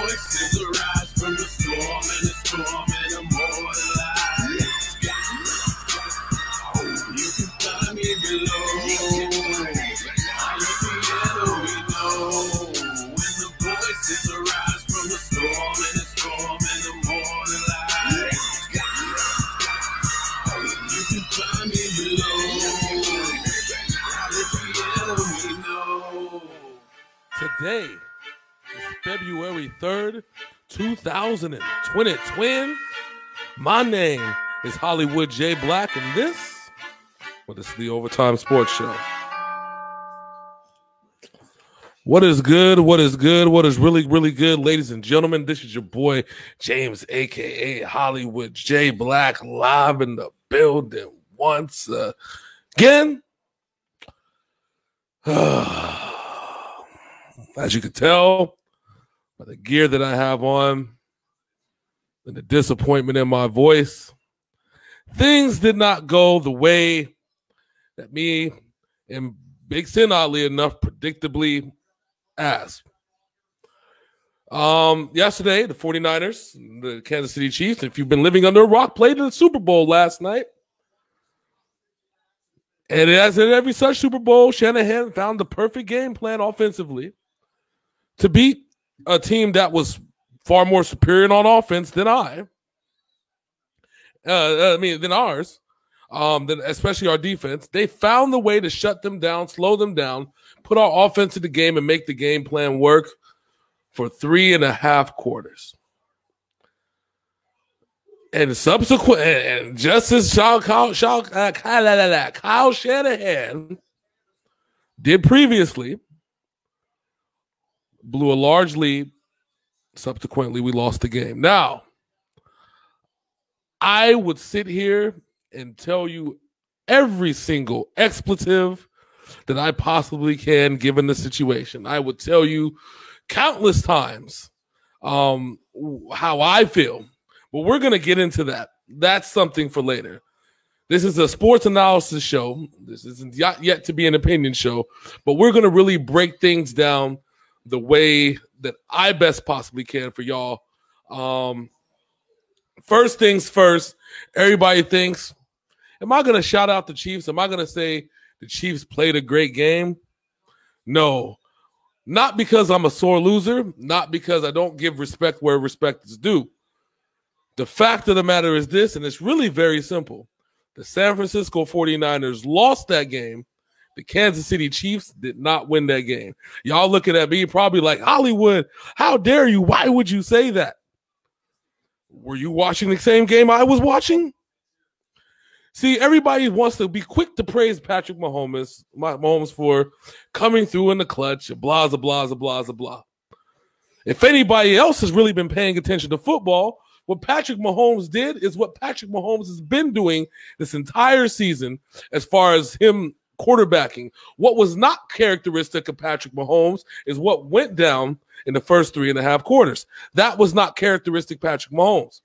voices arise from the storm and immortalized. You can find me below. I let the enemy know. When the voices arise from the storm and immortalized. You can find me below. I let the enemy know. Today is February 3rd, 2020. My name is Hollywood J. Black, and this is the Overtime Sports Show. What is good? What is good? What is really, really good, ladies and gentlemen? This is your boy, James, a.k.a. Hollywood J. Black, live in the building once again. As you can tell by the gear that I have on and the disappointment in my voice, things did not go the way that me and Big Sin, oddly enough, predictably asked. Yesterday, the 49ers, the Kansas City Chiefs, if you've been living under a rock, played in the Super Bowl last night. And as in every such Super Bowl, Shanahan found the perfect game plan offensively to beat a team that was far more superior on offense than than ours, than especially our defense. They found the way to shut them down, slow them down, put our offense in the game, and make the game plan work for 3.5 quarters. And subsequent, and just as Kyle Shanahan did previously, blew a large lead. Subsequently, we lost the game. Now, I would sit here and tell you every single expletive that I possibly can given the situation. I would tell you countless times how I feel. But we're going to get into that. That's something for later. This is a sports analysis show. This isn't yet to be an opinion show. But we're going to really break things down the way that I best possibly can for y'all. First things first, everybody thinks, am I going to shout out the Chiefs? Am I going to say the Chiefs played a great game? No, not because I'm a sore loser, not because I don't give respect where respect is due. The fact of the matter is this, and it's really very simple. The San Francisco 49ers lost that game. The Kansas City Chiefs did not win that game. Y'all looking at me probably like, Hollywood, how dare you? Why would you say that? Were you watching the same game I was watching? See, everybody wants to be quick to praise Patrick Mahomes for coming through in the clutch, blah, blah, blah, blah, blah. If anybody else has really been paying attention to football, what Patrick Mahomes did is what Patrick Mahomes has been doing this entire season as far as him quarterbacking. What was not characteristic of Patrick Mahomes is what went down in the first 3.5 quarters. That was not characteristic Patrick Mahomes.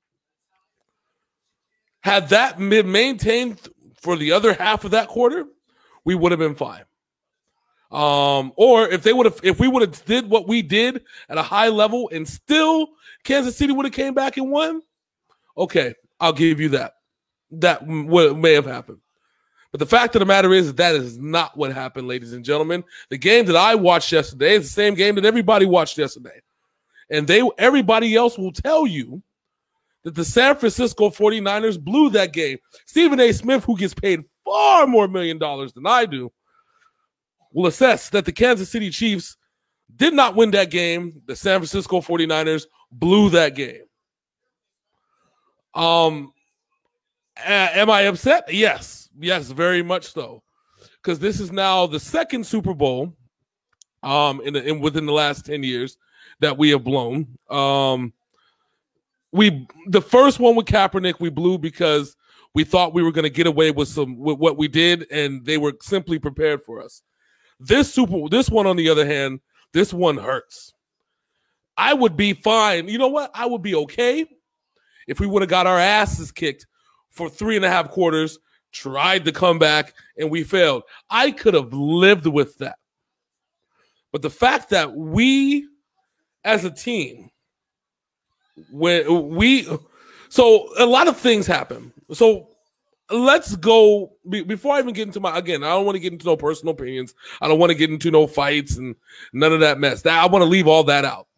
Had that been maintained for the other half of that quarter, we would have been fine. Or if we would have did what we did at a high level and still Kansas City would have came back and won, okay, I'll give you that. That may have happened. But the fact of the matter is that is not what happened, ladies and gentlemen. The game that I watched yesterday is the same game that everybody watched yesterday. And everybody else will tell you that the San Francisco 49ers blew that game. Stephen A. Smith, who gets paid far more $1 million than I do, will assess that the Kansas City Chiefs did not win that game. The San Francisco 49ers blew that game. Am I upset? Yes. Yes, very much so. Because this is now the second Super Bowl within the last 10 years that we have blown. The first one with Kaepernick we blew because we thought we were going to get away with what we did, and they were simply prepared for us. This one, on the other hand, this one hurts. I would be fine. You know what? I would be okay if we would have got our asses kicked for 3.5 quarters, tried to come back, and we failed. I could have lived with that. But the fact that we, as a team, So a lot of things happen. So let's go before I even get into I don't want to get into no personal opinions. I don't want to get into no fights and none of that mess. I want to leave all that out.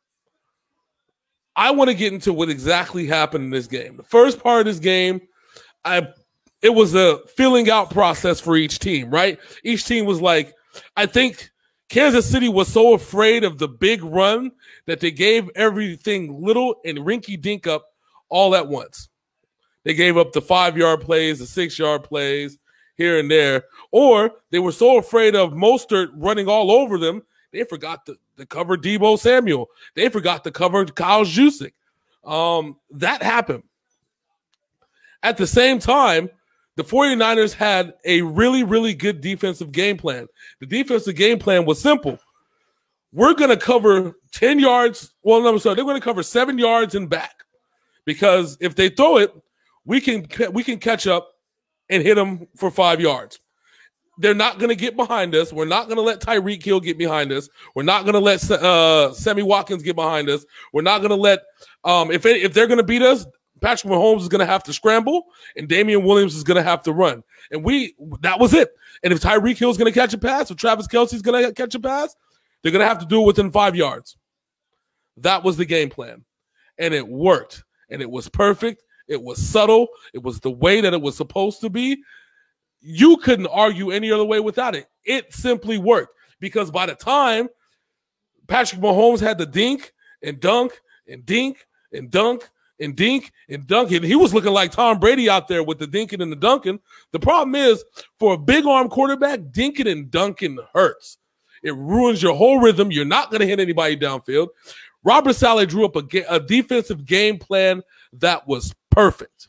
I want to get into what exactly happened in this game. The first part of this game, it was a filling out process for each team, right? Each team was like, I think Kansas City was so afraid of the big run that they gave everything little and rinky-dink up all at once. They gave up the 5-yard plays, the 6-yard plays here and there. Or they were so afraid of Mostert running all over them, they forgot to cover Deebo Samuel. They forgot to cover Kyle Juszczyk. That happened. At the same time, the 49ers had a really, really good defensive game plan. The defensive game plan was simple. We're going to cover 10 yards. Well, no, sorry, they're going to cover 7 yards and back. Because if they throw it, we can catch up and hit them for 5 yards. They're not going to get behind us. We're not going to let Tyreek Hill get behind us. We're not going to let Sammy Watkins get behind us. We're not going to let if they're going to beat us, Patrick Mahomes is going to have to scramble, and Damian Williams is going to have to run. And that was it. And if Tyreek Hill is going to catch a pass, or Travis Kelce is going to catch a pass, they're going to have to do it within 5 yards. That was the game plan. And it worked. And it was perfect. It was subtle. It was the way that it was supposed to be. You couldn't argue any other way without it. It simply worked. Because by the time Patrick Mahomes had the dink and dunk and dink and dunk and dink and dunk, and he was looking like Tom Brady out there with the dinking and the dunking. The problem is, for a big arm quarterback, dinking and dunking hurts. It ruins your whole rhythm. You're not going to hit anybody downfield. Robert Saleh drew up a defensive game plan that was perfect.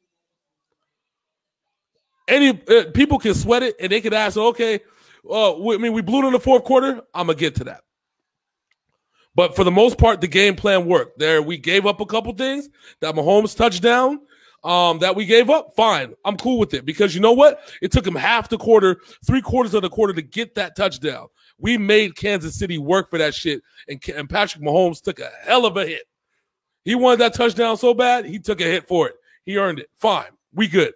People can sweat it, and they could ask, okay, we blew it in the fourth quarter. I'm going to get to that. But for the most part, the game plan worked. There, we gave up a couple things. That Mahomes touchdown that we gave up, fine. I'm cool with it because you know what? It took him half the quarter, 3/4 of the quarter to get that touchdown. We made Kansas City work for that shit, and Patrick Mahomes took a hell of a hit. He wanted that touchdown so bad, he took a hit for it. He earned it. Fine. We good.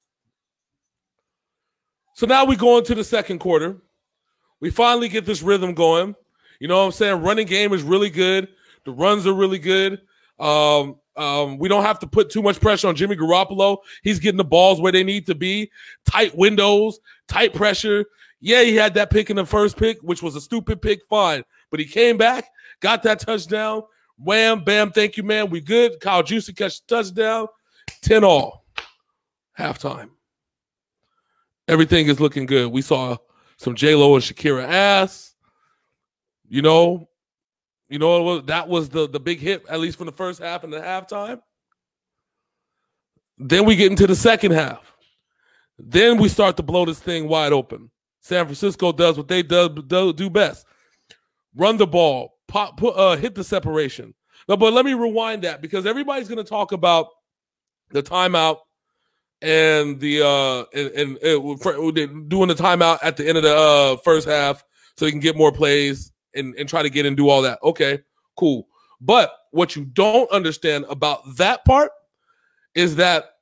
So now we go into the second quarter. We finally get this rhythm going. You know what I'm saying? Running game is really good. The runs are really good. We don't have to put too much pressure on Jimmy Garoppolo. He's getting the balls where they need to be. Tight windows, tight pressure. Yeah, he had that pick in the first pick, which was a stupid pick, fine. But he came back, got that touchdown. Wham, bam, thank you, man. We good. Kyle Juszczyk catch the touchdown. 10-all. Halftime. Everything is looking good. We saw some J-Lo and Shakira ass. You know, that was the big hit, at least from the first half and the halftime. Then we get into the second half. Then we start to blow this thing wide open. San Francisco does what they do best. Run the ball, hit the separation. No, but let me rewind that because everybody's going to talk about the timeout and the doing the timeout at the end of the first half so they can get more plays and try to get and do all that. Okay, cool. But what you don't understand about that part is that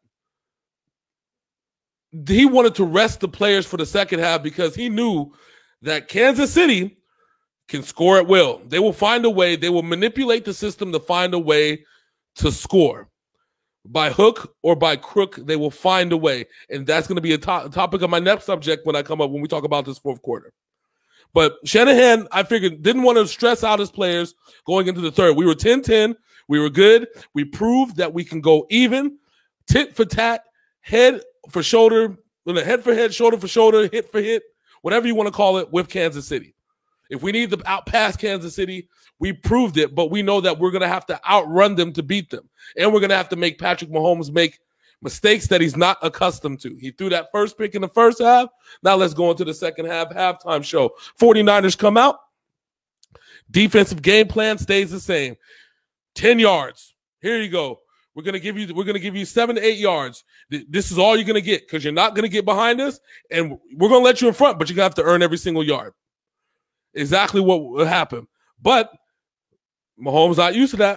he wanted to rest the players for the second half because he knew that Kansas City can score at will. They will find a way. They will manipulate the system to find a way to score. By hook or by crook, they will find a way. And that's going to be a topic of my next subject when we talk about this fourth quarter. But Shanahan, I figured, didn't want to stress out his players going into the third. We were 10-10. We were good. We proved that we can go even, tit for tat, head for shoulder, head for head, shoulder for shoulder, hit for hit, whatever you want to call it, with Kansas City. If we need to outpass Kansas City, we proved it, but we know that we're going to have to outrun them to beat them. And we're going to have to make Patrick Mahomes make mistakes that he's not accustomed to. He threw that first pick in the first half. Now let's go into the second half halftime show. 49ers come out. Defensive game plan stays the same. 10 yards. Here you go. We're going to give you 7 to 8 yards. This is all you're going to get because you're not going to get behind us, and we're going to let you in front, but you're going to have to earn every single yard. Exactly what will happen. But Mahomes not used to that.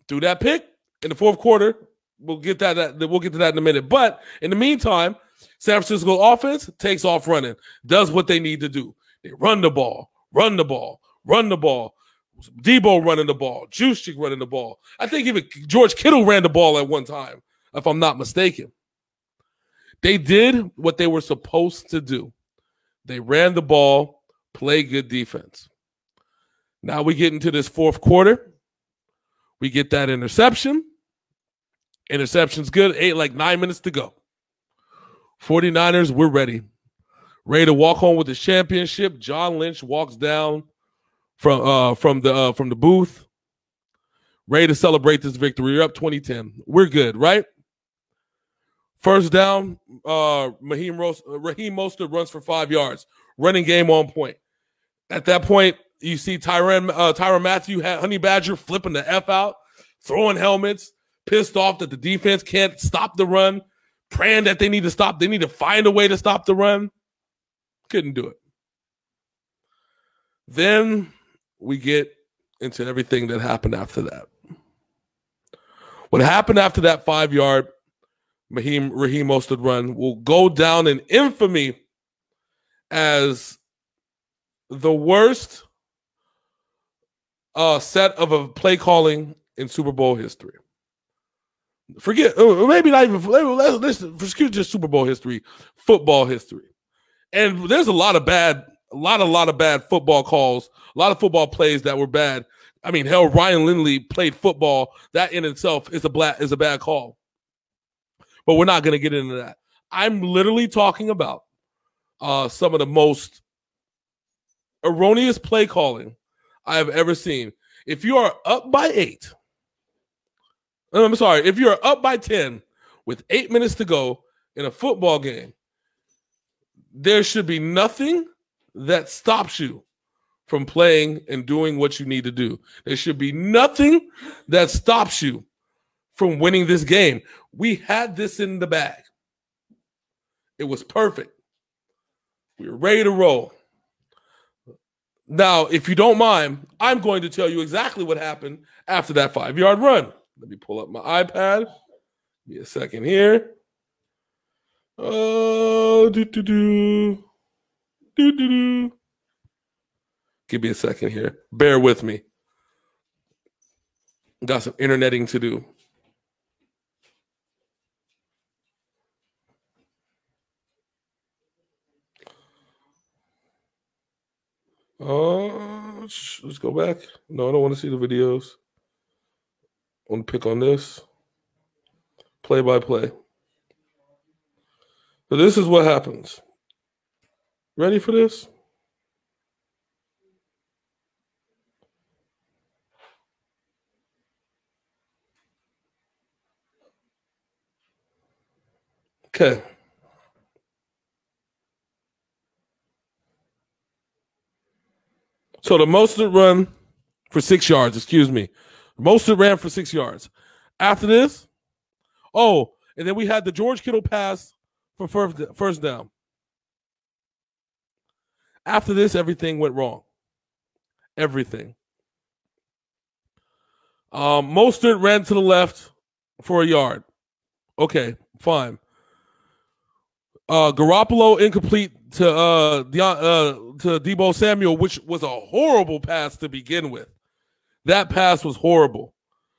threw that pick in the fourth quarter. We'll get to that in a minute. But in the meantime, San Francisco offense takes off running, does what they need to do. They run the ball. Debo running the ball. Juszczyk running the ball. I think even George Kittle ran the ball at one time, if I'm not mistaken. They did what they were supposed to do. They ran the ball, play good defense. Now we get into this fourth quarter. We get that interception. Interception's good. 9 minutes to go. 49ers, we're ready. Ready to walk home with the championship. John Lynch walks down from the booth. Ready to celebrate this victory. We're up 20-10. We're good, right? First down, Raheem Mostert runs for 5 yards. Running game on point. At that point, you see Tyrann Mathieu, Honey Badger, flipping the F out, throwing helmets, pissed off that the defense can't stop the run, praying that they need to stop. They need to find a way to stop the run. Couldn't do it. Then we get into everything that happened after that. What happened after that 5-yard Raheem Mostert run will go down in infamy as the worst set of a play calling in Super Bowl history. Maybe not even. Listen, forget just Super Bowl history, football history, and there's a lot of bad football calls, a lot of football plays that were bad. I mean, hell, Ryan Lindley played football. That in itself is a bad call. But we're not going to get into that. I'm literally talking about some of the most erroneous play calling I have ever seen. If you are up by 8, if you're up by 10 with 8 minutes to go in a football game, there should be nothing that stops you from playing and doing what you need to do. There should be nothing that stops you from winning this game. We had this in the bag. It was perfect. We were ready to roll. Now, if you don't mind, I'm going to tell you exactly what happened after that 5-yard run. Let me pull up my iPad. Give me a second here. Give me a second here. Bear with me. Got some interneting to do. Let's go back. No, I don't want to see the videos. I want to pick on this. Play by play. So this is what happens. Ready for this? Okay. So the Mostert run for 6 yards, Mostert ran for 6 yards. After this, and then we had the George Kittle pass for first down. After this, everything went wrong. Everything. Mostert ran to the left for a yard. Okay, fine. Garoppolo incomplete to Deebo Samuel, which was a horrible pass to begin with. That pass was horrible.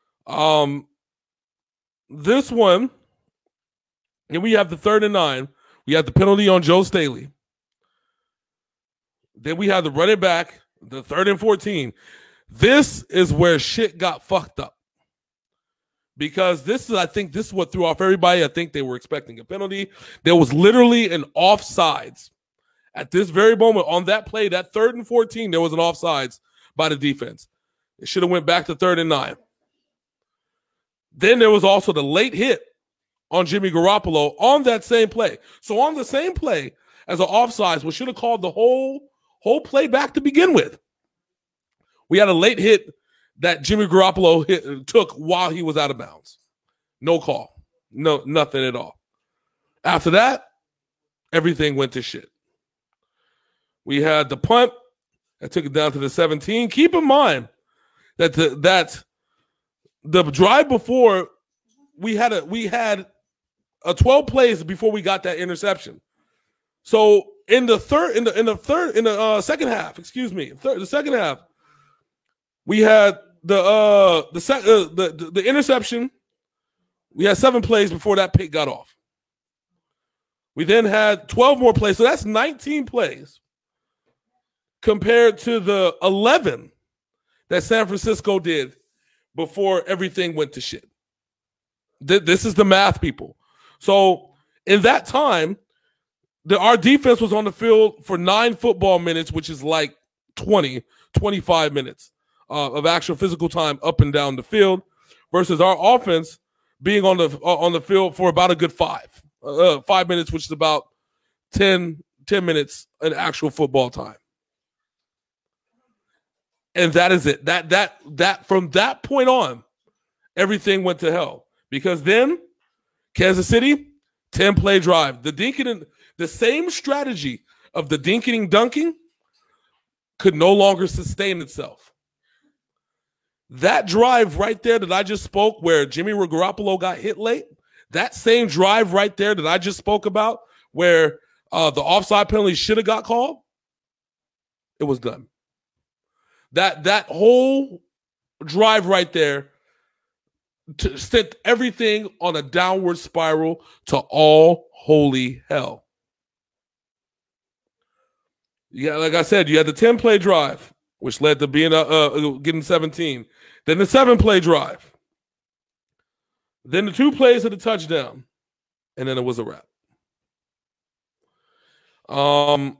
This one, and we have the 3rd and 9. We have the penalty on Joe Staley. Then we have the running back, the 3rd and 14. This is where shit got fucked up. Because I think this is what threw off everybody. I think they were expecting a penalty. There was literally an offsides. At this very moment, on that play, that 3rd and 14, there was an offsides by the defense. It should have went back to 3rd and 9. Then there was also the late hit on Jimmy Garoppolo on that same play. So on the same play as an offsides, we should have called the whole play back to begin with. We had a late hit that Jimmy Garoppolo took while he was out of bounds. No call. No, nothing at all. After that, everything went to shit. We had the punt that took it down to the 17. Keep in mind that the drive before we had a 12 plays before we got that interception. So in the second half, the second half, we had the interception. We had 7 plays before that pick got off. We then had 12 more plays, so that's 19 plays compared to the 11 that San Francisco did before everything went to shit. This is the math, people. So in that time, our defense was on the field for 9 football minutes, which is like 25 minutes of actual physical time up and down the field, versus our offense being on the field for about a good 5 minutes, which is about 10 minutes in actual football time. And that is it. That from that point on, everything went to hell. Because then Kansas City, 10-play drive. The same strategy of the dinking and dunking could no longer sustain itself. That drive right there that I just spoke, where Jimmy Garoppolo got hit late, that same drive right there that I just spoke about, where the offside penalty should have got called, it was done. That whole drive right there sent everything on a downward spiral to all holy hell. Yeah, like I said, you had the 10-play drive, which led to being getting 17. Then the 7-play drive. Then the 2 plays of the touchdown. And then it was a wrap. Our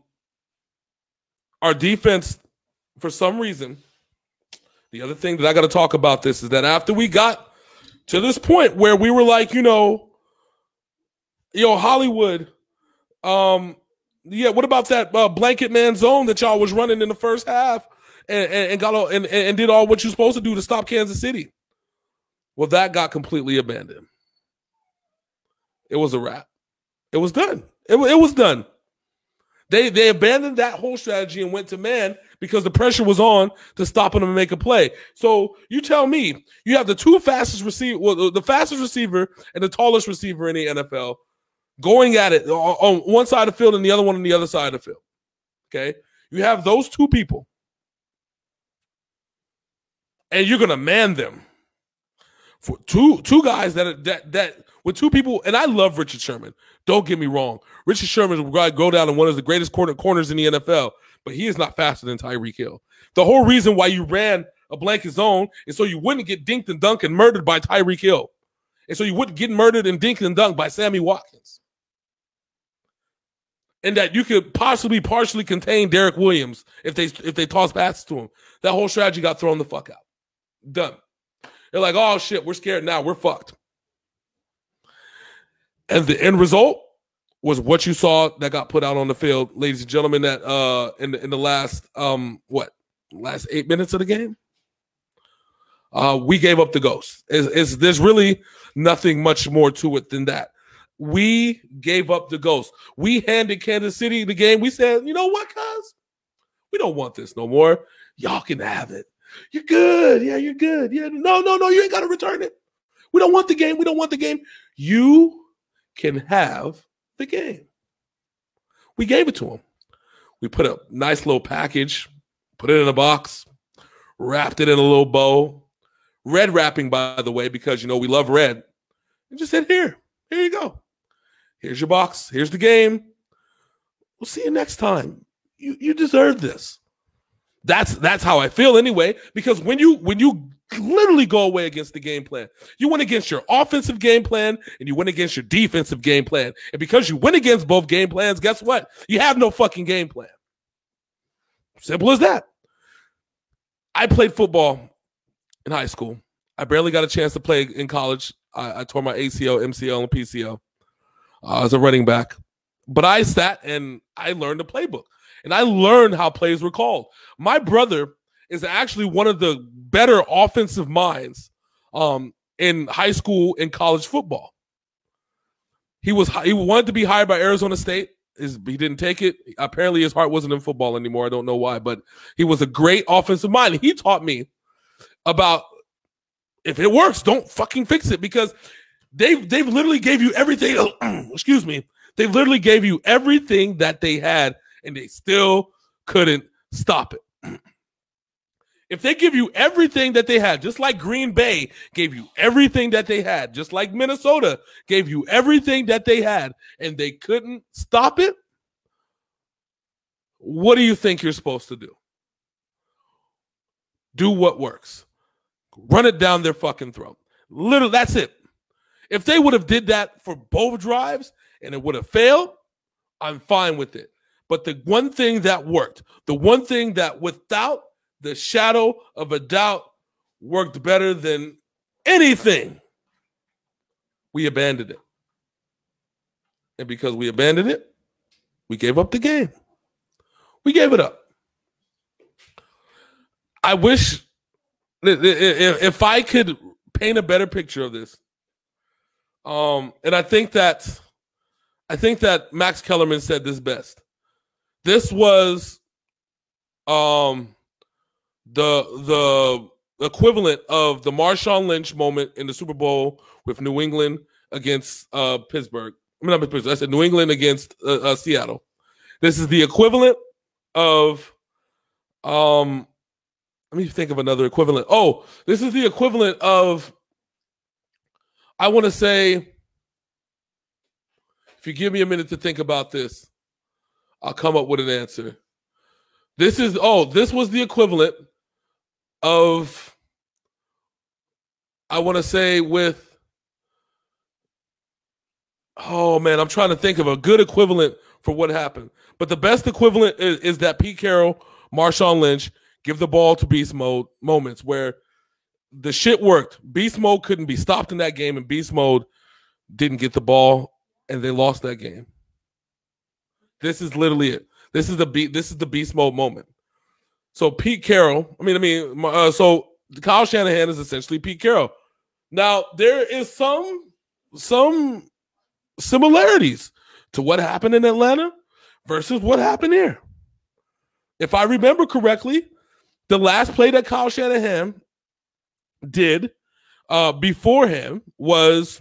defense, for some reason, the other thing that I got to talk about this is that after we got to this point where we were like, Hollywood, what about that blanket man zone that y'all was running in the first half and did all what you're supposed to do to stop Kansas City? Well, that got completely abandoned. It was a wrap. It was done. It was done. They abandoned that whole strategy and went to man because the pressure was on to stop them and make a play. So you tell me, you have the 2 fastest receiver, the fastest receiver and the tallest receiver in the NFL going at it on one side of the field and the other one on the other side of the field. Okay? You have those 2 people. And you're going to man them for two guys that with 2 people. And I love Richard Sherman. Don't get me wrong. Richard Sherman will go down in one of the greatest corners in the NFL, but he is not faster than Tyreek Hill. The whole reason why you ran a blanket zone is so you wouldn't get dinked and dunked and murdered by Tyreek Hill. And so you wouldn't get murdered and dinked and dunked by Sammy Watkins. And that you could possibly partially contain Derek Williams if they toss passes to him. That whole strategy got thrown the fuck out. Done. They're like, oh shit, we're scared now. We're fucked. And the end result was what you saw that got put out on the field, ladies and gentlemen, that in the last last 8 minutes of the game. We gave up the ghost. There's really nothing much more to it than that. We gave up the ghost. We handed Kansas City the game. We said, you know what, cuz? We don't want this no more. Y'all can have it. You're good. Yeah, you're good. Yeah, no, you ain't got to return it. We don't want the game. We don't want the game. You can have the game. We gave it to them. We put a nice little package, put it in a box, wrapped it in a little bow. Red wrapping, by the way, because, we love red. And just said, here you go. Here's your box. Here's the game. We'll see you next time. You deserve this. That's how I feel anyway, because when you literally go away against the game plan, you went against your offensive game plan and you went against your defensive game plan. And because you went against both game plans, guess what? You have no fucking game plan. Simple as that. I played football in high school. I barely got a chance to play in college. I tore my ACL, MCL, and PCL as a running back. But I sat and I learned the playbook. And I learned how plays were called. My brother is actually one of the better offensive minds in high school and college football. He wanted to be hired by Arizona State. He didn't take it. Apparently his heart wasn't in football anymore. I don't know why, but he was a great offensive mind. He taught me about If it works, don't fucking fix it, because they've literally gave you everything. Excuse me. They've literally gave you everything that they had, and they still couldn't stop it. If they give you everything that they had, just like Green Bay gave you everything that they had, just like Minnesota gave you everything that they had, and they couldn't stop it, what do you think you're supposed to do? Do what works. Run it down their fucking throat. Literally, that's it. If they would have did that for both drives and it would have failed, I'm fine with it. But the one thing that worked, the one thing that without the shadow of a doubt worked better than anything, we abandoned it. And because we abandoned it, we gave up the game. We gave it up. I wish if I could paint a better picture of this, and I think that Max Kellerman said this best. This was the equivalent of the Marshawn Lynch moment in the Super Bowl with New England against Pittsburgh. I mean, not Pittsburgh. I said New England against Seattle. This is the equivalent of let me think of another equivalent. Oh, this is the equivalent of, I want to say, if you give me a minute to think about this, I'll come up with an answer. This was the equivalent of, I want to say with, oh man, I'm trying to think of a good equivalent for what happened. But the best equivalent is that Pete Carroll, Marshawn Lynch, give the ball to beast mode moments where the shit worked. Beast mode couldn't be stopped in that game, and beast mode didn't get the ball, and they lost that game. This is literally it. This is the beast mode moment. So Pete Carroll, so Kyle Shanahan is essentially Pete Carroll. Now there is some similarities to what happened in Atlanta versus what happened here. If I remember correctly, the last play that Kyle Shanahan did before him was,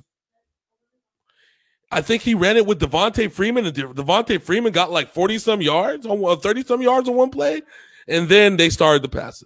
I think he ran it with Devontae Freeman, and Devontae Freeman got like 40-some yards, 30-some yards on one play, and then they started to pass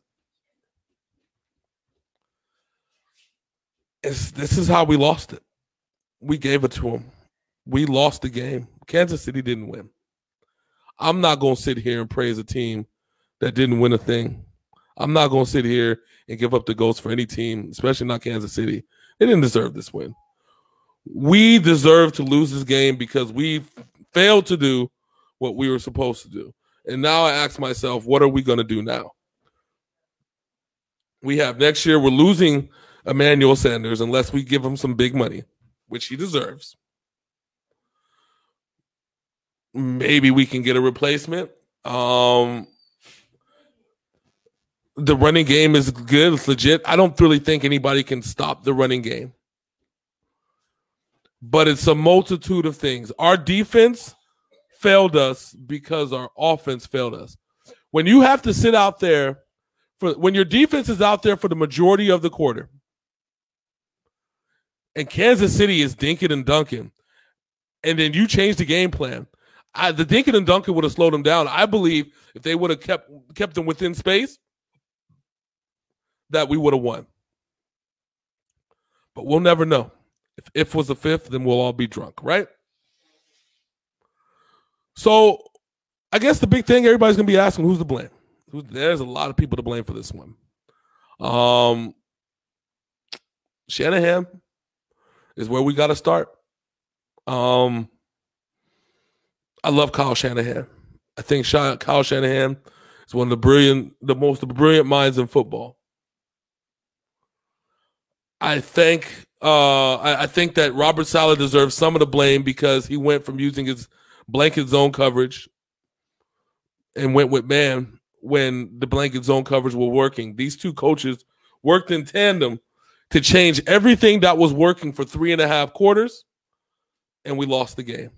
it. This is how we lost it. We gave it to him. We lost the game. Kansas City didn't win. I'm not going to sit here and praise a team that didn't win a thing. I'm not going to sit here and give up the ghost for any team, especially not Kansas City. They didn't deserve this win. We deserve to lose this game because we failed to do what we were supposed to do. And now I ask myself, what are we going to do now? We have next year, we're losing Emmanuel Sanders unless we give him some big money, which he deserves. Maybe we can get a replacement. The running game is good. It's legit. I don't really think anybody can stop the running game. But it's a multitude of things. Our defense failed us because our offense failed us. When you have to sit out there, when your defense is out there for the majority of the quarter, and Kansas City is dinking and dunking, and then you change the game plan, the dinking and dunking would have slowed them down. I believe if they would have kept them within space, that we would have won. But we'll never know. If was the fifth, then we'll all be drunk, right? So I guess the big thing everybody's going to be asking, who's to blame? There's a lot of people to blame for this one. Shanahan is where we got to start. I love Kyle Shanahan. I think Kyle Shanahan is one of the most brilliant minds in football. I think that Robert Saleh deserves some of the blame because he went from using his blanket zone coverage and went with man when the blanket zone coverage were working. These two coaches worked in tandem to change everything that was working for 3.5 quarters, and we lost the game.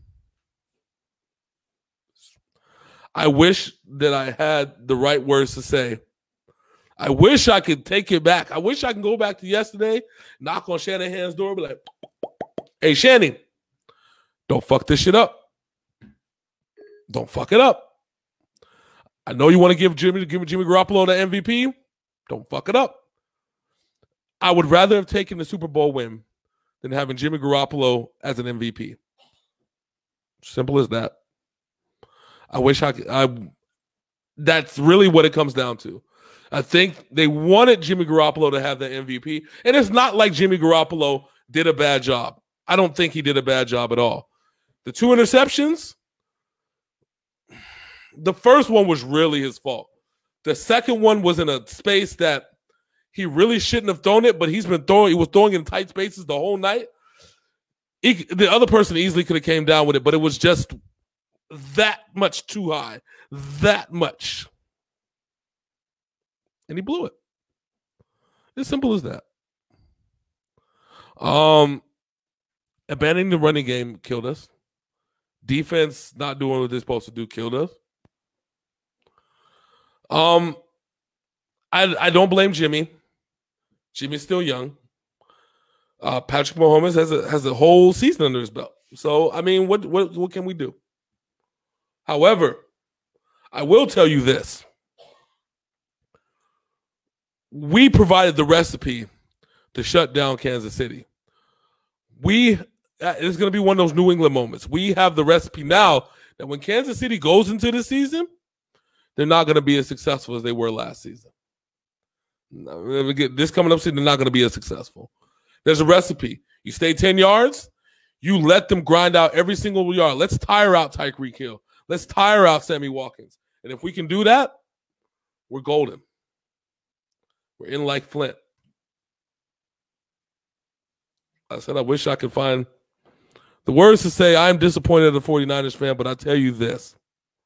I wish that I had the right words to say. I wish I could take it back. I wish I could go back to yesterday, knock on Shanahan's door, be like, hey, Shanny, don't fuck this shit up. Don't fuck it up. I know you want to give Jimmy Garoppolo the MVP. Don't fuck it up. I would rather have taken the Super Bowl win than having Jimmy Garoppolo as an MVP. Simple as that. I wish I could. That's really what it comes down to. I think they wanted Jimmy Garoppolo to have the MVP. And it's not like Jimmy Garoppolo did a bad job. I don't think he did a bad job at all. The 2 interceptions, the first one was really his fault. The second one was in a space that he really shouldn't have thrown it, but he was throwing in tight spaces the whole night. The other person easily could have came down with it, but it was just that much too high. That much. And he blew it. As simple as that. Abandoning the running game killed us. Defense not doing what they're supposed to do killed us. I don't blame Jimmy. Jimmy's still young. Patrick Mahomes has a whole season under his belt. So I mean, what can we do? However, I will tell you this. We provided the recipe to shut down Kansas City. It's going to be one of those New England moments. We have the recipe now that when Kansas City goes into the season, they're not going to be as successful as they were last season. This coming up season, they're not going to be as successful. There's a recipe. You stay 10 yards, you let them grind out every single yard. Let's tire out Tyreek Hill. Let's tire out Sammy Watkins. And if we can do that, we're golden. We're in like Flint. I said I wish I could find the words to say I'm disappointed as a 49ers fan, but I tell you this.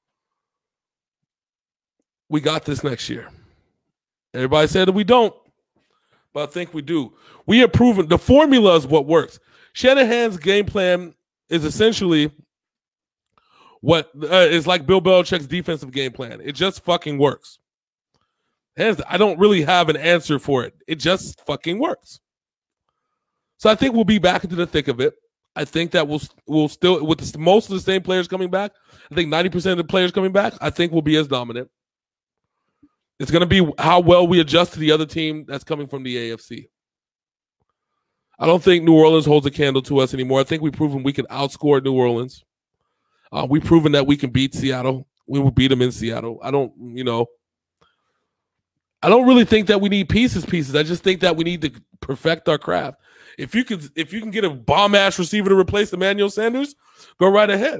We got this next year. Everybody said that we don't, but I think we do. We have proven the formula is what works. Shanahan's game plan is essentially what is like Bill Belichick's defensive game plan. It just fucking works. I don't really have an answer for it. It just fucking works. So I think we'll be back into the thick of it. I think that we'll still, with most of the same players coming back, I think 90% of the players coming back, I think we'll be as dominant. It's going to be how well we adjust to the other team that's coming from the AFC. I don't think New Orleans holds a candle to us anymore. I think we've proven we can outscore New Orleans. We've proven that we can beat Seattle. We will beat them in Seattle. I don't really think that we need pieces. I just think that we need to perfect our craft. If you can get a bomb-ass receiver to replace Emmanuel Sanders, go right ahead.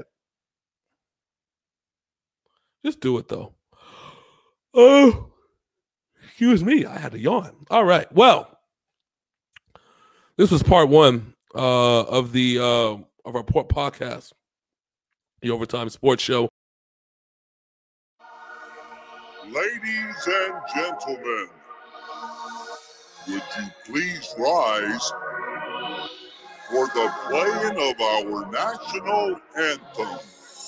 Just do it, though. Oh, excuse me. I had to yawn. All right. Well, this was part 1 of our podcast, the Overtime Sports Show. Ladies and gentlemen, would you please rise for the playing of our national anthem?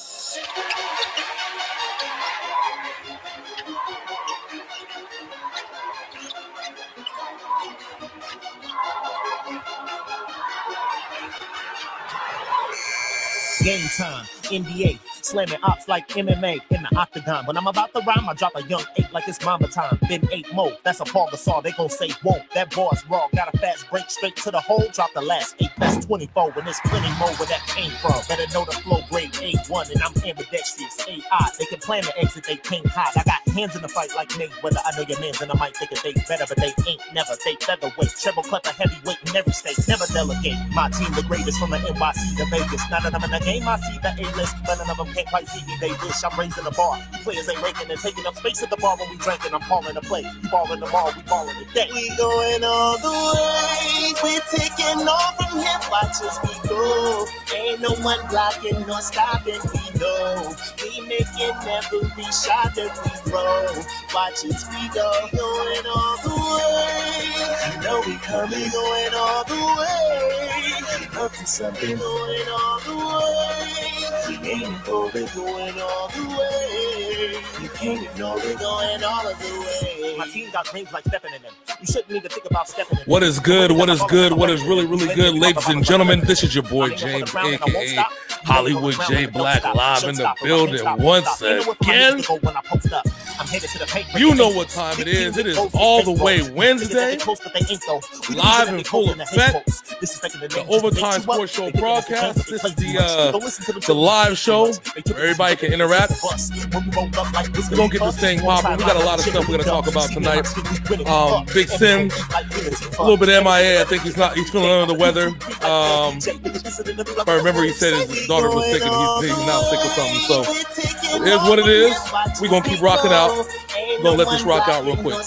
Game time, NBA, slamming ops like MMA in the octagon. When I'm about to rhyme, I drop a young 8 like it's mama time. Then 8 more, that's a Paul Gasol, they gon' say, whoa, that boy's raw. Got a fast break straight to the hole, drop the last 8, that's 24. And there's plenty more where that came from. Better know the flow grade A1, and I'm ambidextrous, AI. They can plan to exit, they can't hide. I got hands in the fight like Mayweather. I know your mans, and I might think that they better, but they ain't never. They featherweight, treble cut the heavyweight in every state, never delegate. My team the greatest from the NYC to Vegas. Now that I'm in the game, I see the A-list, but none of them can't quite see me. They wish I'm raising the bar. You players ain't raking and taking up space at the bar when we drinking. I'm calling the play. You balling the ball, we balling the day. We going all the way. We're taking off from here. Watch us we go. Ain't no one blocking nor stopping. We know we making every shot that we throw. Watch us we go. Going all the way. You know we coming. Going all the way. Up to something. Going all the way. We ain't going all the way. You can't ignore it going all of the way. My team got rings like stepping in them. You shouldn't even think about stepping in them. What is good? What is good? What is really, really good? Ladies and gentlemen, this is your boy James, a.k.a. Hollywood J Black, live in the building once again. You know what time it is. It is all the way Wednesday, live and full effect. The Overtime Sports Show broadcast. This is the live show where everybody can interact. We're going to get this thing popping. We got a lot of stuff we're going to talk about tonight. Big Sim, a little bit MIA. I think he's feeling under the weather. If I remember, he said his daughter was sick and he's not sick or something. So it is what it is. We're going to keep rocking out. We're going to let this rock out real quick.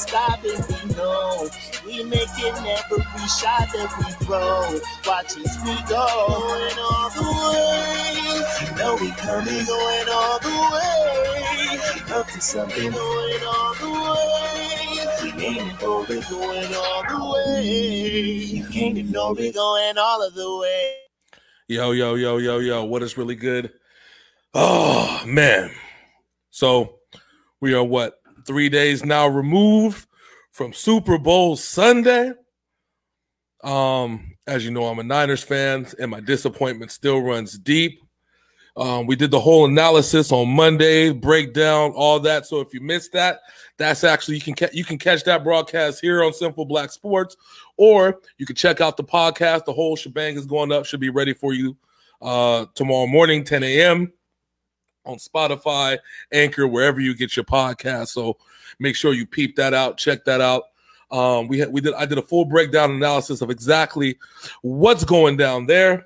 We making every shot that we throw. Watch us, we going all the way. You know we coming, going all the way. Up to something, going all the way. We aiming for it, going all the way. You can't ignore it, going all of the way. Yo. What is really good? Oh, man. So we are, 3 days now removed from Super Bowl Sunday. As you know, I'm a Niners fan, and my disappointment still runs deep. We did the whole analysis on Monday, breakdown, all that. So if you missed that, that's actually you can catch that broadcast here on Simple Black Sports, or you can check out the podcast. The whole shebang is going up. Should be ready for you tomorrow morning, 10 a.m. on Spotify, Anchor, wherever you get your podcast. So make sure you peep that out, check that out. I did a full breakdown analysis of exactly what's going down there.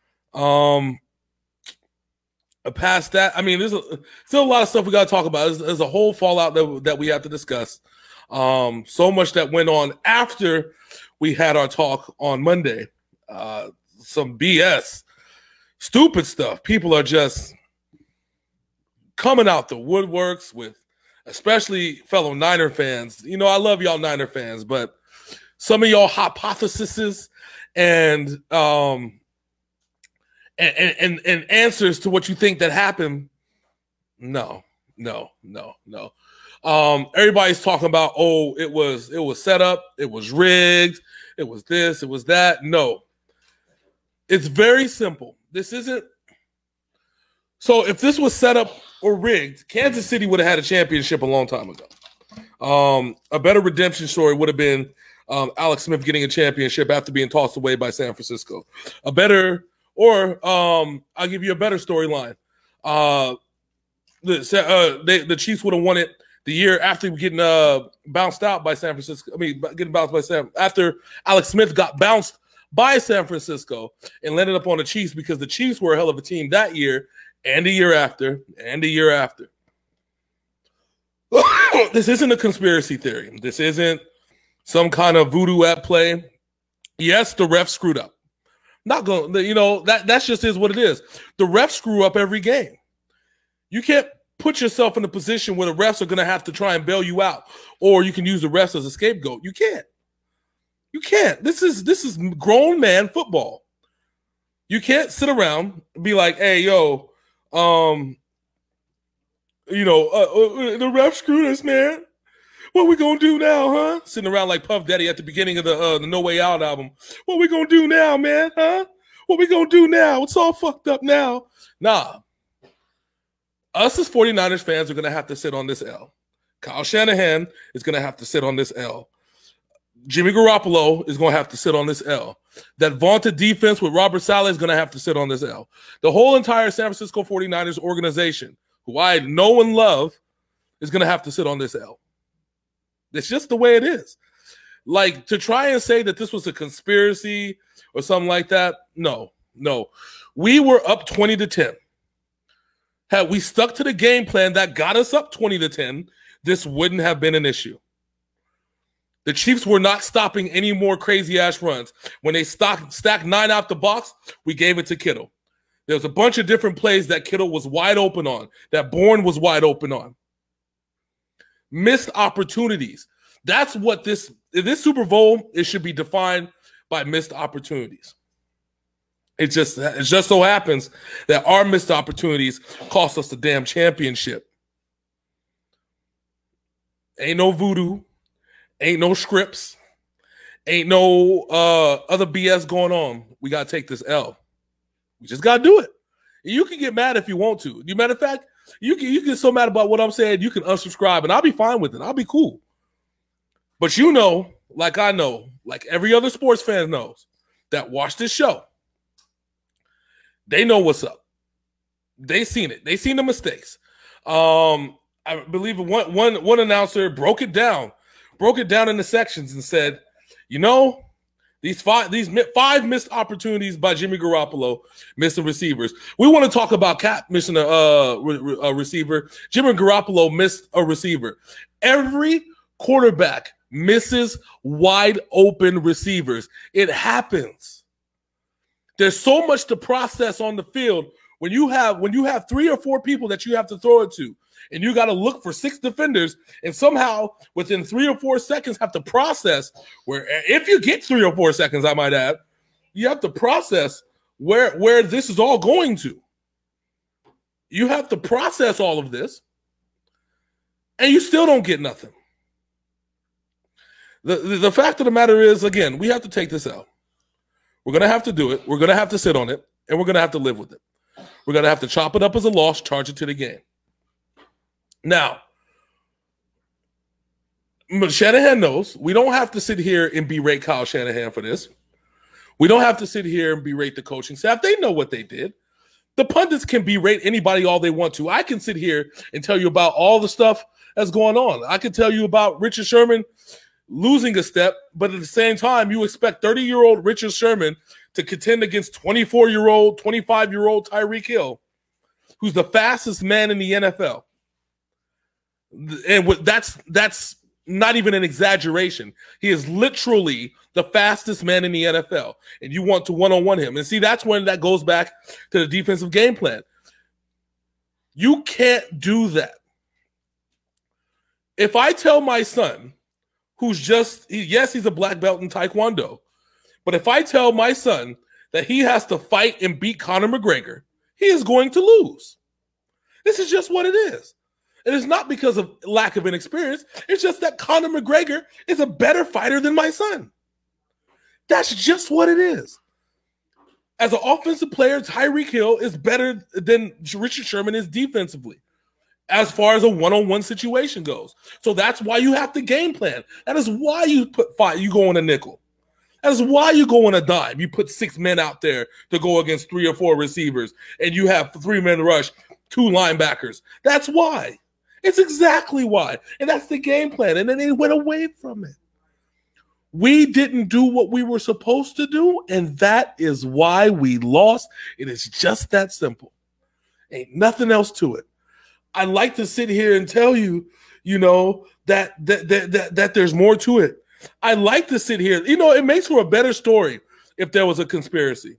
Past that, I mean, there's still a lot of stuff we got to talk about. There's a whole fallout that we have to discuss. So much that went on after we had our talk on Monday. Some BS, stupid stuff. People are just coming out the woodworks with, especially fellow Niner fans. You know, I love y'all Niner fans, but some of y'all hypotheses and answers to what you think that happened. No. Everybody's talking about, it was set up, it was rigged, it was this, it was that. No. It's very simple. This isn't. So if this was set up or rigged, Kansas City would have had a championship a long time ago. A better redemption story would have been Alex Smith getting a championship after being tossed away by San Francisco. I'll give you a better storyline. The Chiefs would have won it the year after getting bounced out by San Francisco. After Alex Smith got bounced by San Francisco and landed up on the Chiefs, because the Chiefs were a hell of a team that year and the year after and the year after. This isn't a conspiracy theory. This isn't some kind of voodoo at play. Yes, the refs screwed up. Not going, that's just is what it is. The refs screw up every game. You can't put yourself in a position where the refs are going to have to try and bail you out, or you can use the refs as a scapegoat. You can't. This is grown man football. You can't sit around and be like, hey, yo, the refs screwed us, man. What we gonna do now, huh? Sitting around like Puff Daddy at the beginning of the No Way Out album. What we gonna do now, man, huh? What we gonna do now? It's all fucked up now. Nah. Us as 49ers fans are gonna have to sit on this L. Kyle Shanahan is gonna have to sit on this L. Jimmy Garoppolo is gonna have to sit on this L. That vaunted defense with Robert Saleh is gonna have to sit on this L. The whole entire San Francisco 49ers organization, who I know and love, is gonna have to sit on this L. It's just the way it is. Like, to try and say that this was a conspiracy or something like that, no. We were up 20-10. Had we stuck to the game plan that got us up 20-10, this wouldn't have been an issue. The Chiefs were not stopping any more crazy-ass runs. When they stacked 9 out the box, we gave it to Kittle. There was a bunch of different plays that Kittle was wide open on, that Bourne was wide open on. Missed opportunities. That's what this Super Bowl, it should be defined by missed opportunities. It just so happens that our missed opportunities cost us the damn championship. Ain't no voodoo. Ain't no scripts. Ain't no other BS going on. We got to take this L. We just got to do it. You can get mad if you want to. Matter of fact, you get so mad about what I'm saying, you can unsubscribe, and I'll be fine with it. I'll be cool. But you know, like I know, like every other sports fan knows, that watch this show, they know what's up. They seen it. They seen the mistakes. I believe one announcer broke it down in the sections and said, you know, these five missed opportunities by Jimmy Garoppolo, missing receivers. We want to talk about Cap missing a receiver. Jimmy Garoppolo missed a receiver. Every quarterback misses wide open receivers. It happens. There's so much to process on the field when you have 3 or 4 people that you have to throw it to, and you got to look for 6 defenders, and somehow within 3 or 4 seconds have to process where, if you get 3 or 4 seconds, I might add, you have to process where this is all going to. You have to process all of this, and you still don't get nothing. The fact of the matter is, again, we have to take this out. We're going to have to do it. We're going to have to sit on it, and we're going to have to live with it. We're going to have to chop it up as a loss, charge it to the game. Now, Shanahan knows we don't have to sit here and berate Kyle Shanahan for this. We don't have to sit here and berate the coaching staff. They know what they did. The pundits can berate anybody all they want to. I can sit here and tell you about all the stuff that's going on. I can tell you about Richard Sherman losing a step, but at the same time, you expect 30-year-old Richard Sherman to contend against 24-year-old, 25-year-old Tyreek Hill, who's the fastest man in the NFL. And that's not even an exaggeration. He is literally the fastest man in the NFL, and you want to one-on-one him. And see, that's when that goes back to the defensive game plan. You can't do that. If I tell my son, who's he's a black belt in Taekwondo, but if I tell my son that he has to fight and beat Conor McGregor, he is going to lose. This is just what it is. It is not because of lack of inexperience. It's just that Conor McGregor is a better fighter than my son. That's just what it is. As an offensive player, Tyreek Hill is better than Richard Sherman is defensively, as far as a one-on-one situation goes. So that's why you have to game plan. That is why you go on a nickel. That is why you go on a dime. You put 6 men out there to go against 3 or 4 receivers, and you have 3-man rush, 2 linebackers. That's why. It's exactly why. And that's the game plan. And then they went away from it. We didn't do what we were supposed to do, and that is why we lost. It is just that simple. Ain't nothing else to it. I like to sit here and tell you, that there's more to it. I like to sit here. It makes for a better story if there was a conspiracy.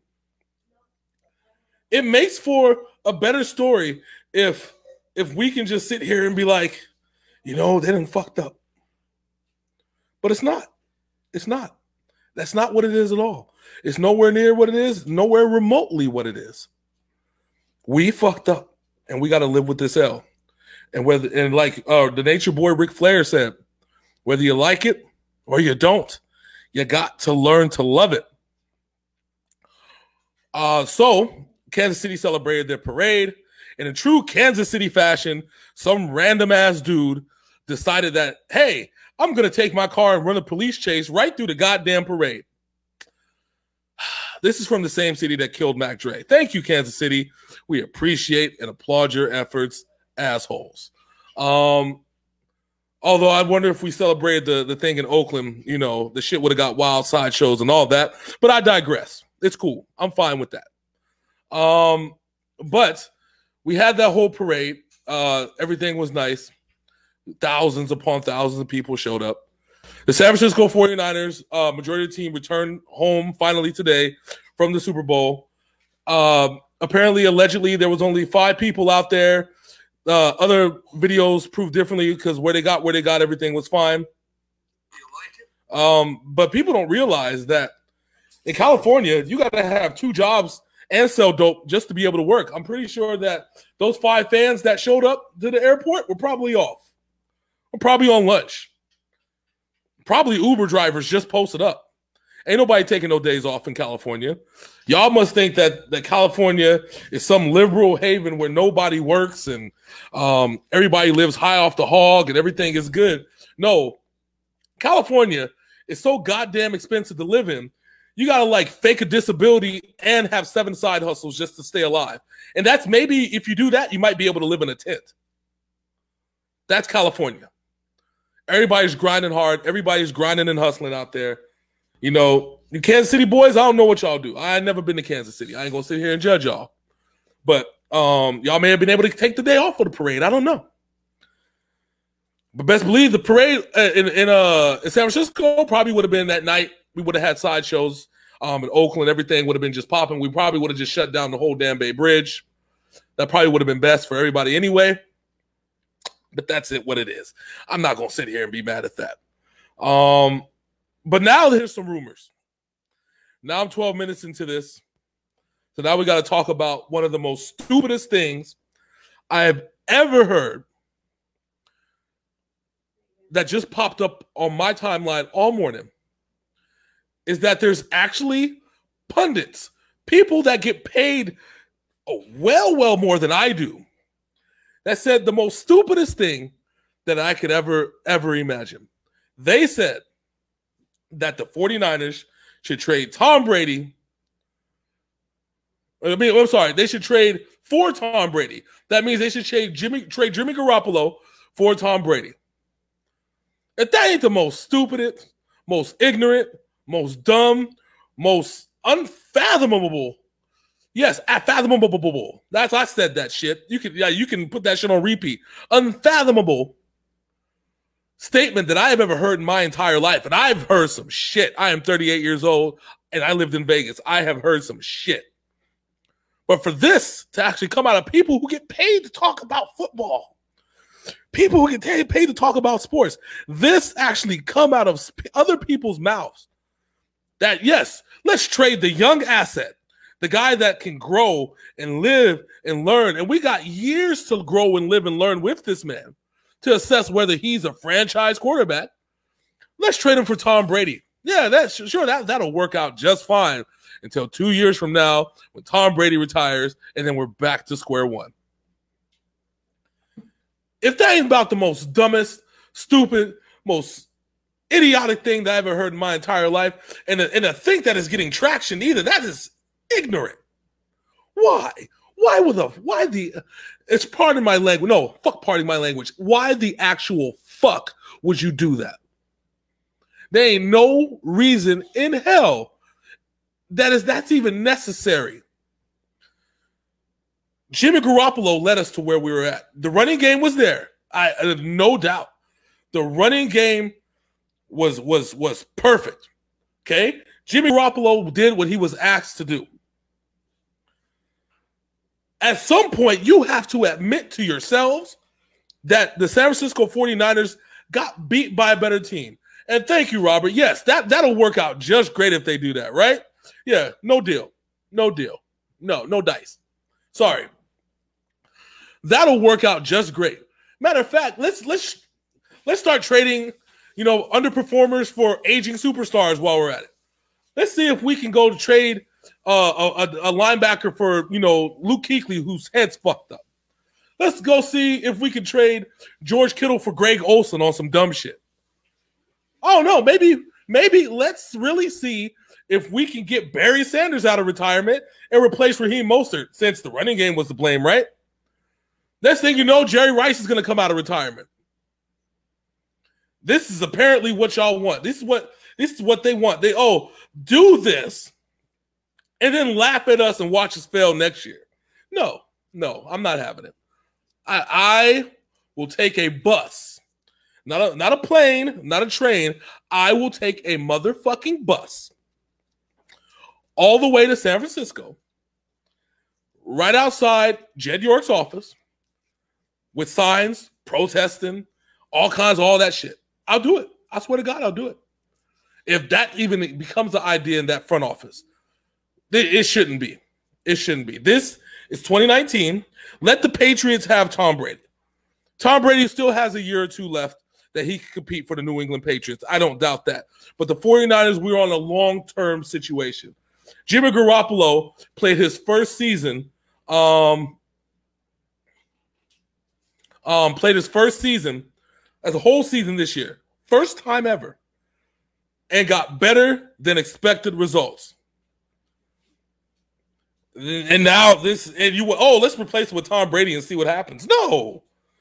It makes for a better story if we can just sit here and be like, they done fucked up. But it's not. It's not. That's not what it is at all. It's nowhere near what it is, nowhere remotely what it is. We fucked up, and we got to live with this L. And like the Nature Boy Ric Flair said, whether you like it or you don't, you got to learn to love it. So Kansas City celebrated their parade. And in true Kansas City fashion, some random ass dude decided that, hey, I'm going to take my car and run a police chase right through the goddamn parade. This is from the same city that killed Mac Dre. Thank you, Kansas City. We appreciate and applaud your efforts, assholes. Although I wonder if we celebrated the thing in Oakland, the shit would have got wild sideshows and all that. But I digress. It's cool. I'm fine with that. But we had that whole parade. Everything was nice. Thousands upon thousands of people showed up. The San Francisco 49ers, majority of the team returned home finally today from the Super Bowl. Apparently, allegedly, there was only 5 people out there. Other videos prove differently because where they got, everything was fine. But people don't realize that in California, you got to have 2 jobs and sell dope just to be able to work. I'm pretty sure that those 5 fans that showed up to the airport were probably off. I'm probably on lunch. Probably Uber drivers just posted up. Ain't nobody taking no days off in California. Y'all must think that California is some liberal haven where nobody works and everybody lives high off the hog and everything is good. No, California is so goddamn expensive to live in. You got to like fake a disability and have 7 side hustles just to stay alive. And that's maybe if you do that, you might be able to live in a tent. That's California. Everybody's grinding hard. Everybody's grinding and hustling out there. You know, you Kansas City boys, I don't know what y'all do. I ain't never been to Kansas City. I ain't going to sit here and judge y'all. But y'all may have been able to take the day off for the parade. I don't know. But best believe the parade in San Francisco probably would have been that night. We would have had sideshows in Oakland. Everything would have been just popping. We probably would have just shut down the whole damn Bay Bridge. That probably would have been best for everybody anyway. But that's what it is. I'm not going to sit here and be mad at that. But now there's some rumors. Now I'm 12 minutes into this. So now we got to talk about one of the most stupidest things I have ever heard that just popped up on my timeline all morning. Is that there's actually pundits, people that get paid well more than I do, that said the most stupidest thing that I could ever imagine. They said that the 49ers should trade Tom Brady. They should trade for Tom Brady. That means they should trade Jimmy Garoppolo for Tom Brady. If that ain't the most stupidest, most ignorant, most dumb, most unfathomable. Yes, unfathomable. I said that shit. You can put that shit on repeat. Unfathomable statement that I have ever heard in my entire life. And I've heard some shit. I am 38 years old and I lived in Vegas. I have heard some shit. But for this to actually come out of people who get paid to talk about football, people who get paid to talk about sports, this actually come out of other people's mouths. That, yes, let's trade the young asset, the guy that can grow and live and learn. And we got years to grow and live and learn with this man to assess whether he's a franchise quarterback. Let's trade him for Tom Brady. Yeah, that'll work out just fine until 2 years from now when Tom Brady retires, and then we're back to square one. If that ain't about the most dumbest, stupid, most idiotic thing that I've ever heard in my entire life, and to think that is getting traction either, that is ignorant. Why? It's pardon my language. No, fuck pardon my language. Why the actual fuck would you do that? There ain't no reason in hell that's even necessary. Jimmy Garoppolo led us to where we were at. The running game was there. I no doubt. The running game was perfect. Okay? Jimmy Garoppolo did what he was asked to do. At some point, you have to admit to yourselves that the San Francisco 49ers got beat by a better team. And thank you, Robert. Yes, that'll work out just great if they do that, right? Yeah, no deal. No deal. No dice. Sorry. That'll work out just great. Matter of fact, let's start trading, underperformers for aging superstars while we're at it. Let's see if we can go to trade a linebacker for, Luke Kuechly, whose head's fucked up. Let's go see if we can trade George Kittle for Greg Olsen on some dumb shit. Oh no, maybe let's really see if we can get Barry Sanders out of retirement and replace Raheem Mostert, since the running game was to blame, right? Next thing you know, Jerry Rice is going to come out of retirement. This is apparently what y'all want. This is what they want. They do this and then laugh at us and watch us fail next year. No, I'm not having it. I will take a bus, not a plane, not a train. I will take a motherfucking bus all the way to San Francisco, right outside Jed York's office, with signs, protesting, all that shit. I'll do it. I swear to God, I'll do it. If that even becomes the idea in that front office, it shouldn't be. It shouldn't be. This is 2019. Let the Patriots have Tom Brady. Tom Brady still has a year or two left that he could compete for the New England Patriots. I don't doubt that. But the 49ers, we're on a long-term situation. Jimmy Garoppolo played his first season, played his first season as a whole season this year. First time ever. And got better than expected results. And now let's replace it with Tom Brady and see what happens. No.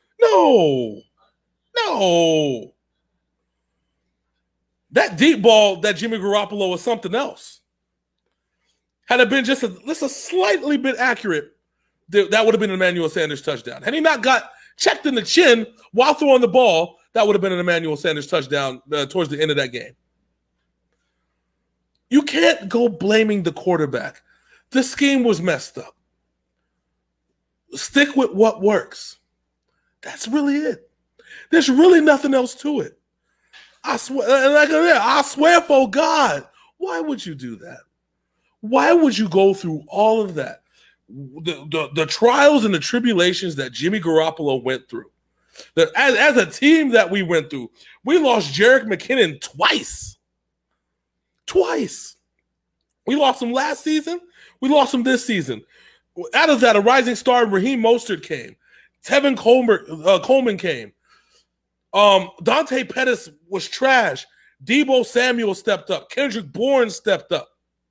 That deep ball that Jimmy Garoppolo was something else. Had it been just a slightly bit accurate, that would have been an Emmanuel Sanders touchdown. Had he not got checked in the chin while throwing the ball, that would have been an Emmanuel Sanders touchdown towards the end of that game. You can't go blaming the quarterback. The scheme was messed up. Stick with what works. That's really it. There's really nothing else to it. I swear for God, why would you do that? Why would you go through all of that? The trials and the tribulations that Jimmy Garoppolo went through. As a team that we went through, we lost Jerick McKinnon twice. We lost him last season. We lost him this season. Out of that, a rising star, Raheem Mostert came. Tevin Coleman came. Dante Pettis was trash. Deebo Samuel stepped up. Kendrick Bourne stepped up.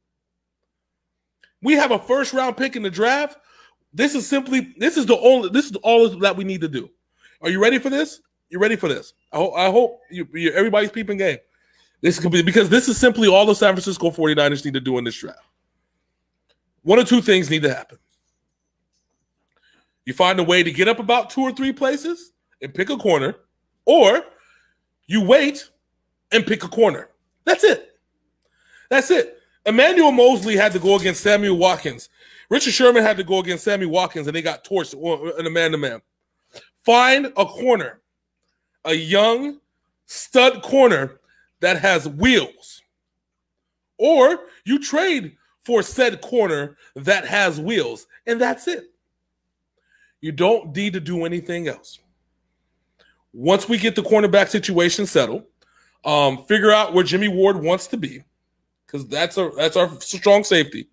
We have a first-round pick in the draft. This is all that we need to do. Are you ready for this? You ready for this? I hope everybody's peeping game. This could be, because this is simply all the San Francisco 49ers need to do in this draft. One or two things need to happen. You find a way to get up about 2 or 3 places and pick a corner, or you wait and pick a corner. That's it. Emmanuel Mosley had to go against Samuel Watkins. Richard Sherman had to go against Sammy Watkins, and they got torched in a man-to-man. Find a corner, a young stud corner that has wheels. Or you trade for said corner that has wheels, and that's it. You don't need to do anything else. Once we get the cornerback situation settled, figure out where Jimmy Ward wants to be, because that's our strong safety.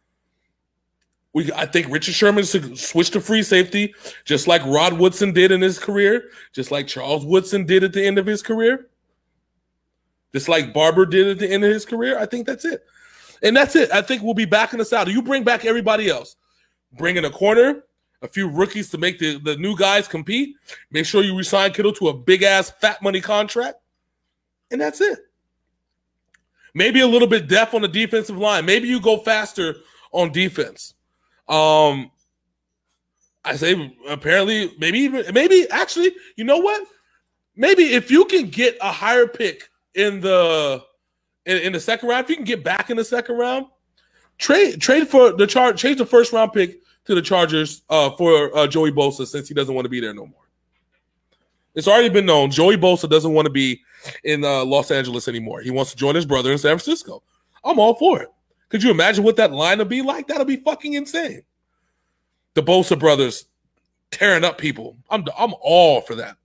I think Richard Sherman should switch to free safety, just like Rod Woodson did in his career, just like Charles Woodson did at the end of his career, just like Barber did at the end of his career. I think that's it. And that's it. I think we'll be back in the saddle. You bring back everybody else. Bring in a corner, a few rookies to make the new guys compete. Make sure you resign Kittle to a big-ass fat money contract. And that's it. Maybe a little bit depth on the defensive line. Maybe you go faster on defense. I say apparently, maybe actually, you know what? Maybe if you can get a higher pick in the second round, if you can get back in the second round, trade for the change the first round pick to the Chargers for Joey Bosa, since he doesn't want to be there no more. It's already been known Joey Bosa doesn't want to be in Los Angeles anymore. He wants to join his brother in San Francisco. I'm all for it. Could you imagine what that line would be like? That'll be fucking insane. The Bosa brothers tearing up people. I'm all for that.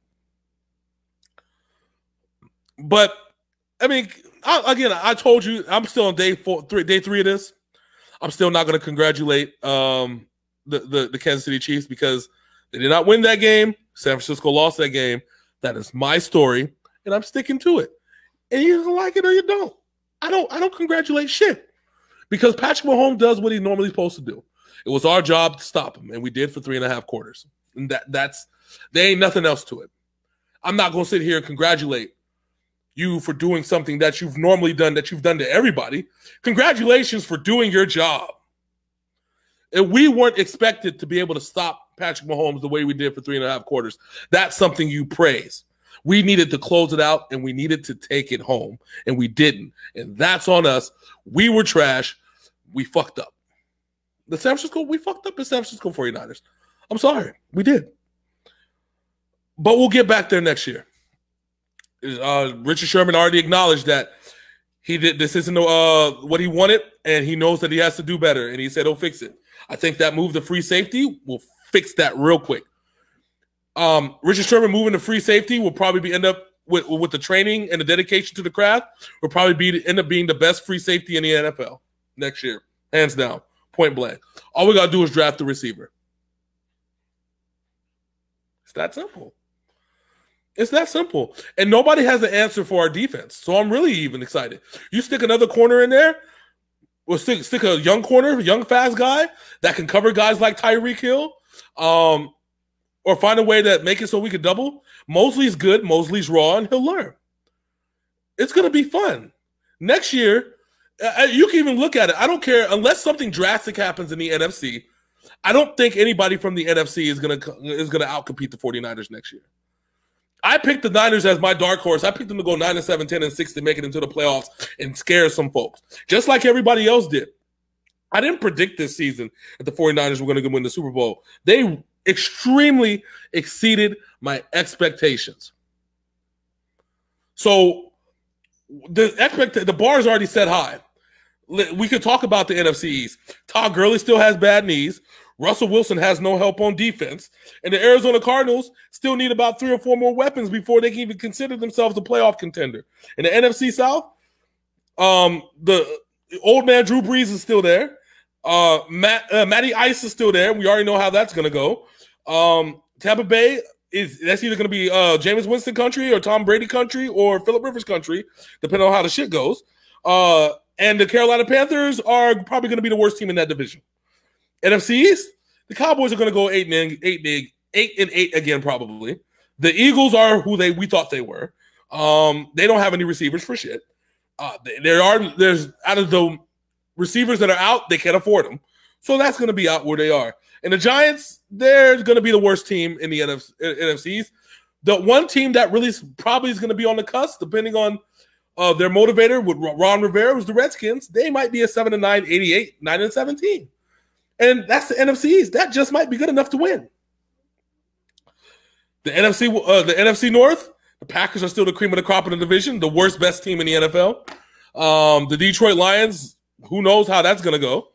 But I mean, I told you I'm still on day 3 of this. I'm still not going to congratulate the Kansas City Chiefs because they did not win that game. San Francisco lost that game. That is my story, and I'm sticking to it. And you either like it or you don't. I don't congratulate shit because Patrick Mahomes does what he's normally supposed to do. It was our job to stop him, and we did for 3.5 quarters. And there ain't nothing else to it. I'm not going to sit here and congratulate you for doing something that you've normally done, that you've done to everybody. Congratulations for doing your job. And we weren't expected to be able to stop Patrick Mahomes the way we did for 3.5 quarters. That's something you praise. We needed to close it out, and we needed to take it home, and we didn't. And that's on us. We were trash. We fucked up. We fucked up the San Francisco 49ers. I'm sorry. We did. But we'll get back there next year. Richard Sherman already acknowledged that this isn't what he wanted, and he knows that he has to do better, and he said he'll fix it. I think that move to free safety will fix that real quick. Richard Sherman moving to free safety will probably end up with the training and the dedication to the craft, will probably end up being the best free safety in the NFL next year, hands down, point blank. All we got to do is draft the receiver. It's that simple. It's that simple. And nobody has an answer for our defense, so I'm really even excited. You stick another corner in there, or stick a young corner, a young fast guy that can cover guys like Tyreek Hill, or find a way to make it so we could double. Mosley's good. Mosley's raw, and he'll learn. It's going to be fun. Next year, you can even look at it. I don't care. Unless something drastic happens in the NFC, I don't think anybody from the NFC is going to outcompete the 49ers next year. I picked the Niners as my dark horse. I picked them to go 9-7, 10-6 to make it into the playoffs and scare some folks, just like everybody else did. I didn't predict this season that the 49ers were going to win the Super Bowl. They extremely exceeded my expectations. So the bar is already set high. We could talk about the NFC East. Todd Gurley still has bad knees. Russell Wilson has no help on defense. And the Arizona Cardinals still need about 3 or 4 more weapons before they can even consider themselves a playoff contender. In the NFC South, the old man Drew Brees is still there. Matty Ice is still there. We already know how that's going to go. Tampa Bay, that's either going to be Jameis Winston country or Tom Brady country or Phillip Rivers country, depending on how the shit goes. And the Carolina Panthers are probably going to be the worst team in that division. NFC East, the Cowboys are going to go 8-8 again, probably. The Eagles are who we thought they were. They don't have any receivers for shit. There's out of the receivers that are out, they can't afford them. So that's going to be out where they are. And the Giants, they're going to be the worst team in the NFC East. The one team that really probably is going to be on the cusp, depending on their motivator with Ron Rivera, was the Redskins. They might be a 7-9, 88, 9-17. And that's the NFC East. That just might be good enough to win. The NFC North, the Packers are still the cream of the crop in the division, the best team in the NFL. The Detroit Lions, who knows how that's going to go.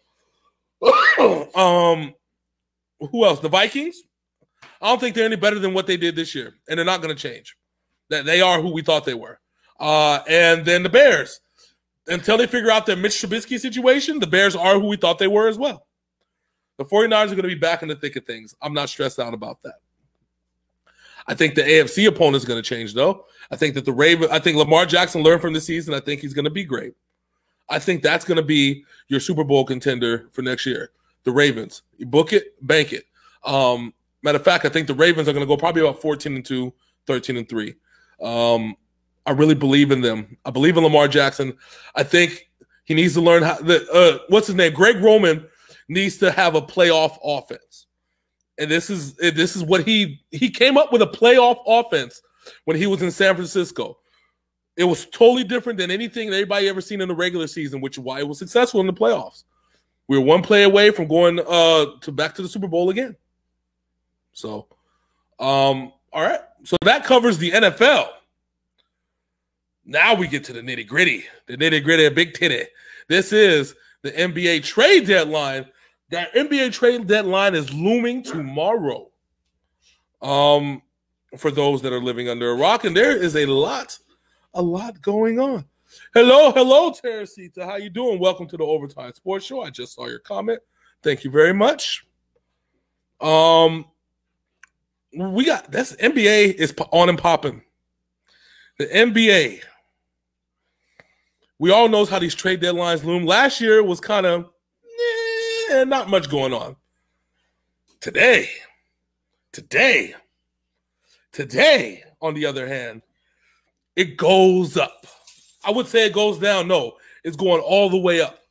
Who else? The Vikings. I don't think they're any better than what they did this year, and they're not going to change. That they are who we thought they were. And then the Bears. Until they figure out their Mitch Trubisky situation, the Bears are who we thought they were as well. The 49ers are going to be back in the thick of things. I'm not stressed out about that. I think the AFC opponent is going to change, though. I think that I think Lamar Jackson learned from this season. I think he's going to be great. I think that's going to be your Super Bowl contender for next year. The Ravens. You book it, bank it. Matter of fact, I think the Ravens are going to go probably about 14-2, 13-3. I really believe in them. I believe in Lamar Jackson. I think he needs to learn how. What's his name? Greg Roman needs to have a playoff offense. And this is what he came up with, a playoff offense when he was in San Francisco. It was totally different than anything that anybody ever seen in the regular season, which is why it was successful in the playoffs. We were one play away from going back to the Super Bowl again. So, all right. So that covers the NFL. Now we get to the nitty-gritty. The nitty-gritty of Big Titty. This is the NBA trade deadline. That NBA trade deadline is looming tomorrow. For those that are living under a rock, and there is a lot going on. Hello, Teresita. How you doing? Welcome to the Overtime Sports Show. I just saw your comment. Thank you very much. We got this NBA is on and popping. The NBA. We all knows how these trade deadlines loom. Last year was kind of not much going on. Today, on the other hand, it goes up. I would say it goes down. No, it's going all the way up.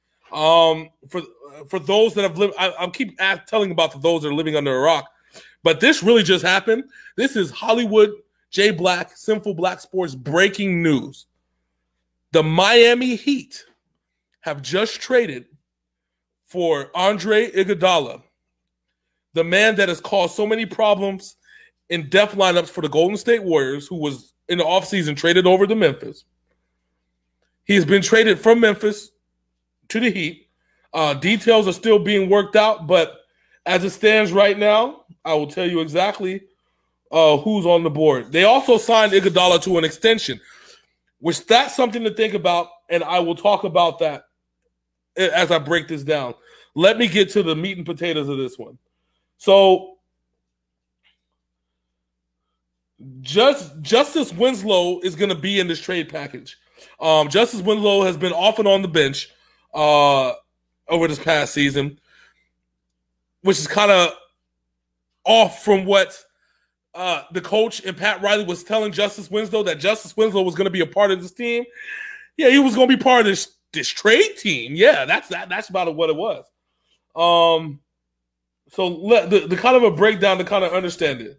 For those that have lived, I'll keep telling about those that are living under a rock. But this really just happened. This is Hollywood J Black, Sinful Black Sports breaking news. The Miami Heat have just traded for Andre Iguodala, the man that has caused so many problems in depth lineups for the Golden State Warriors, who was in the offseason traded over to Memphis. He's been traded from Memphis to the Heat. Details are still being worked out, but as it stands right now, I will tell you exactly who's on the board. They also signed Iguodala to an extension, which that's something to think about, and I will talk about that as I break this down. Let me get to the meat and potatoes of this one. So, Justice Winslow is going to be in this trade package. Justice Winslow has been off and on the bench over this past season, which is kind of off from what the coach and Pat Riley was telling Justice Winslow, that Justice Winslow was going to be a part of this team. Yeah, he was going to be part of this trade team. Yeah, that's about what it was. So the kind of a breakdown to kind of understand it.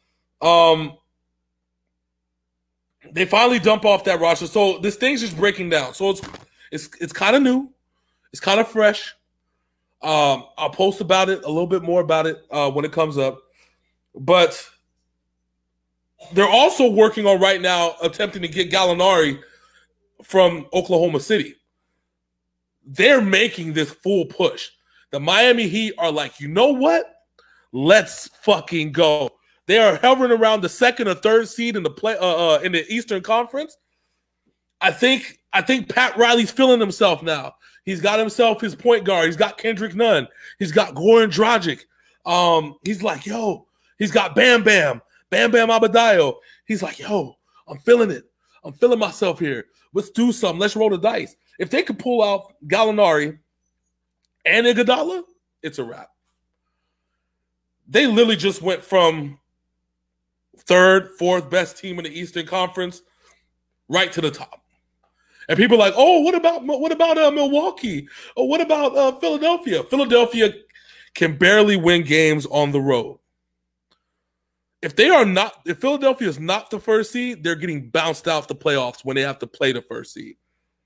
They finally dump off that roster. So this thing's just breaking down. So it's kind of new. It's kind of fresh. I'll post about it, a little bit more about it when it comes up. But they're also working on right now attempting to get Gallinari from Oklahoma City. They're making this full push. The Miami Heat are like, you know what? Let's fucking go. They are hovering around the second or third seed in the in the Eastern Conference. I think Pat Riley's feeling himself now. He's got himself his point guard. He's got Kendrick Nunn. He's got Goran Dragic. He's like, yo, he's got Bam Bam Adebayo. He's like, yo, I'm feeling it. I'm feeling myself here. Let's do something. Let's roll the dice. If they could pull out Gallinari and Iguodala, it's a wrap. They literally just went from third, fourth best team in the Eastern Conference right to the top. And people are like, oh, what about Milwaukee? Oh, what about Philadelphia? Philadelphia can barely win games on the road. If Philadelphia is not the first seed, they're getting bounced out the playoffs when they have to play the first seed.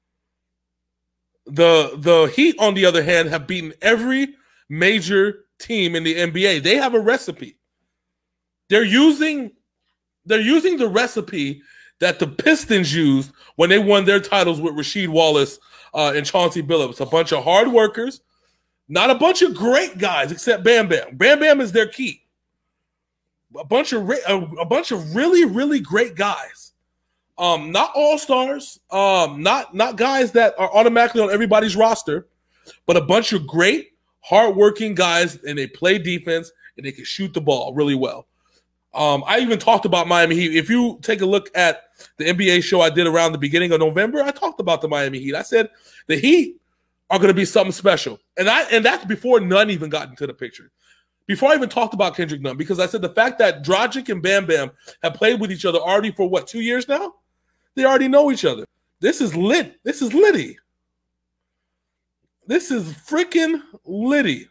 The Heat, on the other hand, have beaten every major team in the NBA. They have a recipe. They're using the recipe that the Pistons used when they won their titles with Rasheed Wallace and Chauncey Billups. A bunch of hard workers, not a bunch of great guys except Bam Bam. Bam Bam is their key. A bunch of really, really great guys. Not all-stars, not guys that are automatically on everybody's roster, but a bunch of great, hard-working guys, and they play defense, and they can shoot the ball really well. I even talked about Miami Heat. If you take a look at the NBA show I did around the beginning of November, I talked about the Miami Heat. I said the Heat are going to be something special. And that's before Nunn even got into the picture. Before I even talked about Kendrick Nunn, because I said the fact that Dragic and Bam Bam have played with each other already for, 2 years now? They already know each other. This is lit. This is litty. This is freaking litty.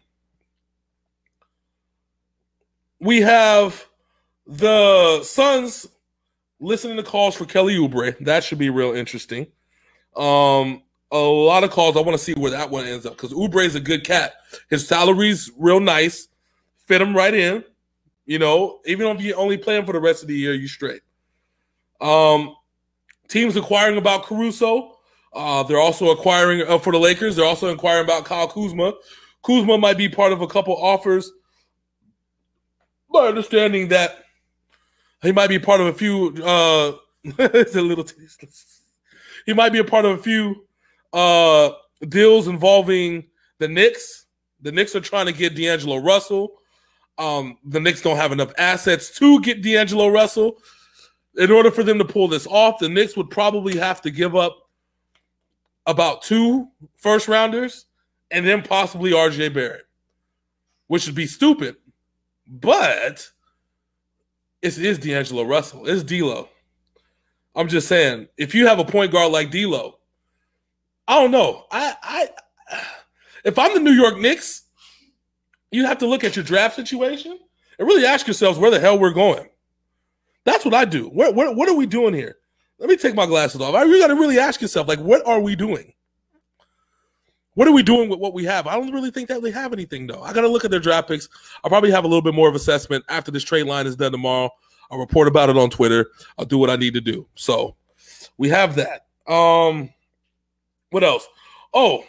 We have the Suns listening to calls for Kelly Oubre. That should be real interesting. A lot of calls. I want to see where that one ends up because Oubre is a good cat. His salary's real nice. Fit him right in. You know, even if you only play him for the rest of the year, you straight. Teams acquiring about Caruso. They're also acquiring for the Lakers. They're also inquiring about Kyle Kuzma. Kuzma might be part of a couple offers. My understanding that he might be part of a few. It's a little tasteless. He might be a part of a few deals involving the Knicks. The Knicks are trying to get D'Angelo Russell. The Knicks don't have enough assets to get D'Angelo Russell. In order for them to pull this off, the Knicks would probably have to give up about 2 first-rounders and then possibly RJ Barrett, which would be stupid. But it is D'Angelo Russell. It's D'Lo. I'm just saying, if you have a point guard like D'Lo, I don't know. If I'm the New York Knicks, you have to look at your draft situation and really ask yourselves where the hell we're going. That's what I do. What are we doing here? Let me take my glasses off. You got to really ask yourself, like, what are we doing? What are we doing with what we have? I don't really think that they have anything, though. I got to look at their draft picks. I'll probably have a little bit more of assessment after this trade line is done tomorrow. I'll report about it on Twitter. I'll do what I need to do. So we have that. What else? Oh,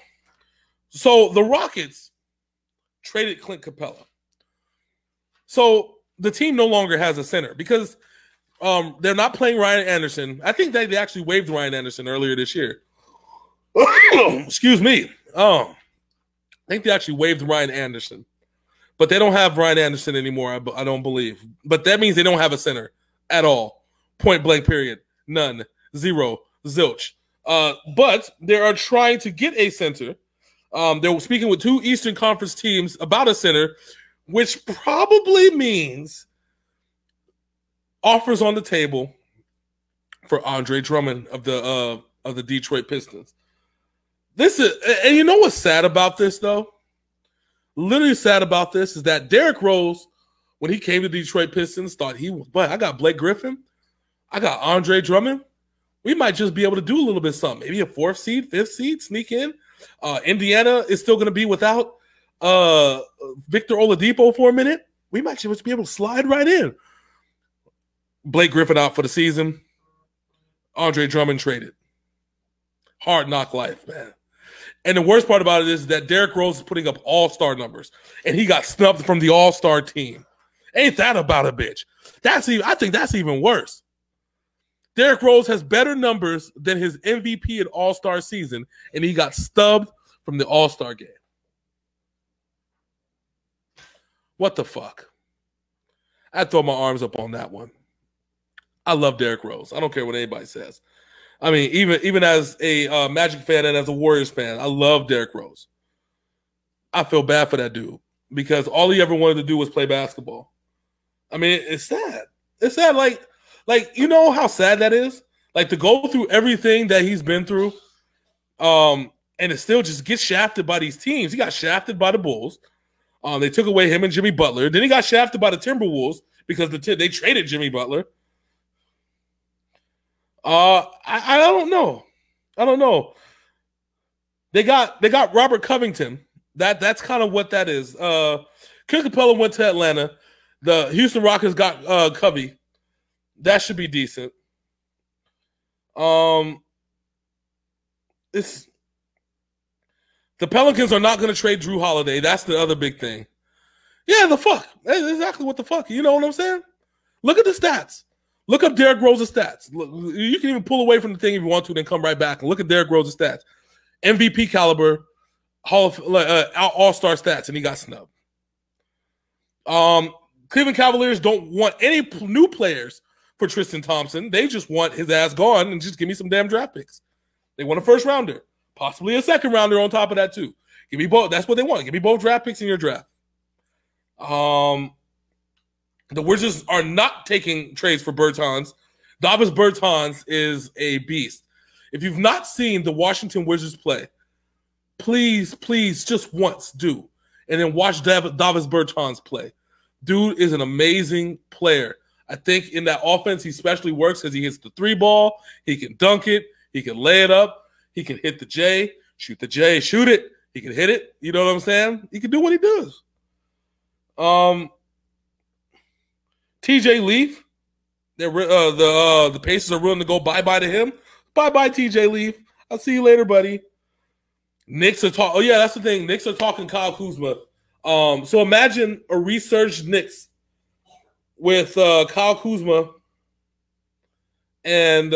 so the Rockets traded Clint Capella. So the team no longer has a center because they're not playing Ryan Anderson. I think they actually waived Ryan Anderson earlier this year. Excuse me. I think they actually waived Ryan Anderson. But they don't have Ryan Anderson anymore, I don't believe. But that means they don't have a center at all. Point blank, period. None. Zero. Zilch. But they are trying to get a center. They're speaking with 2 Eastern Conference teams about a center, which probably means offers on the table for Andre Drummond of the Detroit Pistons. This is, and you know what's sad about this, though? Literally sad about this is that Derrick Rose, when he came to Detroit Pistons, thought but I got Blake Griffin, I got Andre Drummond. We might just be able to do a little bit of something. Maybe a 4th seed, 5th seed, sneak in. Indiana is still going to be without Victor Oladipo for a minute. We might just be able to slide right in. Blake Griffin out for the season. Andre Drummond traded. Hard knock life, man. And the worst part about it is that Derrick Rose is putting up all-star numbers, and he got snubbed from the all-star team. Ain't that about a bitch? I think that's even worse. Derrick Rose has better numbers than his MVP and all-star season, and he got stubbed from the all-star game. What the fuck? I'd throw my arms up on that one. I love Derrick Rose. I don't care what anybody says. I mean, even as a Magic fan and as a Warriors fan, I love Derrick Rose. I feel bad for that dude because all he ever wanted to do was play basketball. I mean, it's sad. It's sad. Like you know how sad that is? Like to go through everything that he's been through, and it still just gets shafted by these teams. He got shafted by the Bulls. They took away him and Jimmy Butler. Then he got shafted by the Timberwolves because they traded Jimmy Butler. I don't know. I don't know. They got Robert Covington. That's kind of what that is. Clint Capella went to Atlanta. The Houston Rockets got Covey. That should be decent. The Pelicans are not going to trade Drew Holiday. That's the other big thing. Yeah, the fuck. That's exactly what the fuck. You know what I'm saying? Look at the stats. Look up Derrick Rose's stats. Look, you can even pull away from the thing if you want to, then come right back and look at Derrick Rose's stats. MVP caliber, all-star stats, and he got snubbed. Cleveland Cavaliers don't want any new players for Tristan Thompson. They just want his ass gone and just give me some damn draft picks. They want a first rounder, possibly a second rounder on top of that too. Give me both. That's what they want. Give me both draft picks in your draft. The Wizards are not taking trades for Bertans. Davis Bertans is a beast. If you've not seen the Washington Wizards play, please, just once do. And then watch Davis Bertans play. Dude is an amazing player. I think in that offense, he especially works because he hits the 3 ball. He can dunk it. He can lay it up. He can hit the J, shoot the J, shoot it. He can hit it. You know what I'm saying? He can do what he does. TJ Leaf, the Pacers are willing to go bye-bye to him. Bye-bye, TJ Leaf. I'll see you later, buddy. Knicks are talking. Oh, yeah, that's the thing. Knicks are talking Kyle Kuzma. So imagine a resurged Knicks with Kyle Kuzma and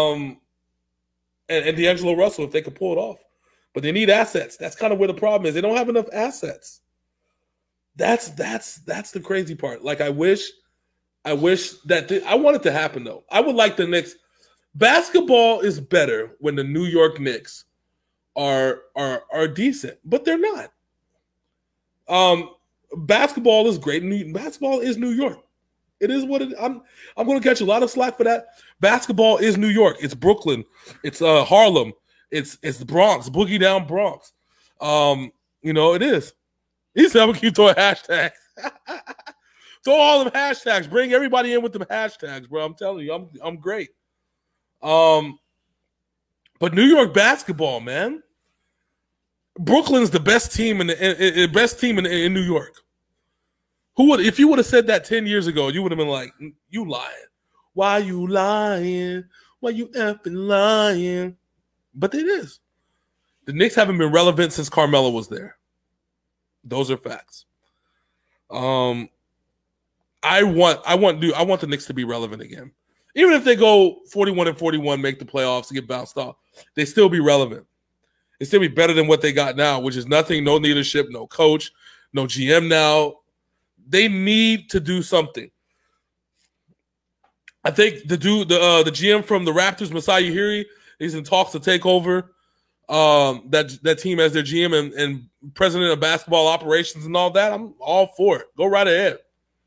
D'Angelo Russell if they could pull it off. But they need assets. That's kind of where the problem is. They don't have enough assets. That's the crazy part. Like I wish that I want it to happen though. I would like the Knicks. Basketball is better when the New York Knicks are decent, but they're not. Basketball is great. Basketball is New York. It is what it. I'm going to catch a lot of slack for that. Basketball is New York. It's Brooklyn. It's Harlem. It's the Bronx. Boogie down Bronx. It is. He said, "I'm gonna keep throwing hashtags." Throw all them hashtags. Bring everybody in with them hashtags, bro. I'm telling you, I'm great. But New York basketball, man. Brooklyn's the best team in New York. If you would have said that 10 years ago, you would have been like, "You lying? Why you lying? Why you effing lying?" But it is. The Knicks haven't been relevant since Carmelo was there. Those are facts. I I want the Knicks to be relevant again. Even if they go 41-41, make the playoffs, and get bounced off, they still be relevant. They still be better than what they got now, which is nothing, no leadership, no coach, no GM now. They need to do something. I think the GM from the Raptors, Masai Ujiri, he's in talks to take over that team as their GM and president of basketball operations and all that. I'm all for it. Go right ahead.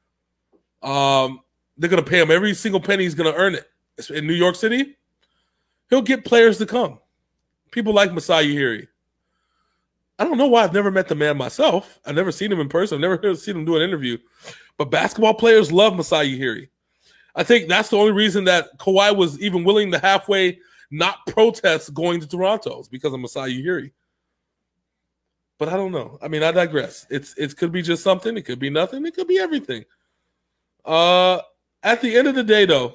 They're going to pay him every single penny. He's going to earn it. In New York City, he'll get players to come. People like Masai Ujiri. I don't know why I've never met the man myself. I've never seen him in person. I've never seen him do an interview. But basketball players love Masai Ujiri. I think that's the only reason that Kawhi was even willing to halfway not protest going to Toronto is because of Masai Ujiri. But I don't know. I mean, I digress. It could be just something. It could be nothing. It could be everything. At the end of the day, though,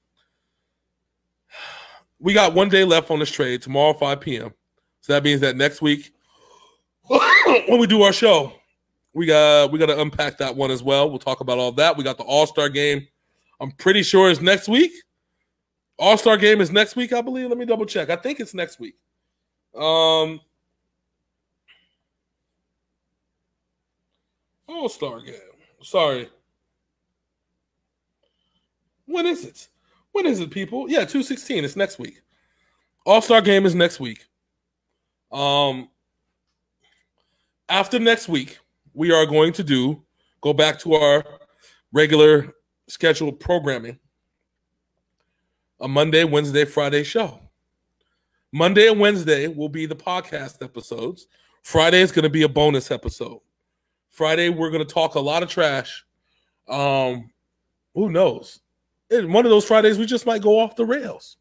we got 1 day left on this trade. Tomorrow, 5 p.m. So that means that next week, when we do our show, we got to unpack that one as well. We'll talk about all that. We got the All-Star game. I'm pretty sure it's next week. All-Star game is next week, I believe. Let me double check. I think it's next week. All-Star game. Sorry. When is it? When is it, people? Yeah, 2/16. It's next week. All-Star game is next week. After next week, we are going to go back to our regular scheduled programming. A Monday, Wednesday, Friday show. Monday and Wednesday will be the podcast episodes. Friday is going to be a bonus episode. Friday, we're going to talk a lot of trash. Who knows? In one of those Fridays, we just might go off the rails.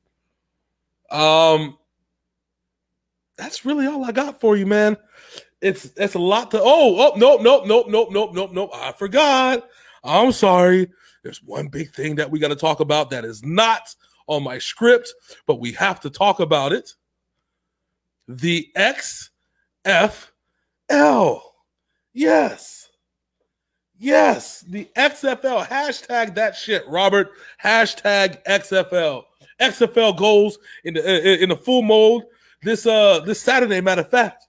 That's really all I got for you, man. It's a lot to. Nope. I forgot. I'm sorry. There's one big thing that we got to talk about that is not on my script, but we have to talk about it. The XFL. Yes, the XFL. Hashtag that shit, Robert. Hashtag XFL. XFL goes in the full mode this Saturday. Matter of fact,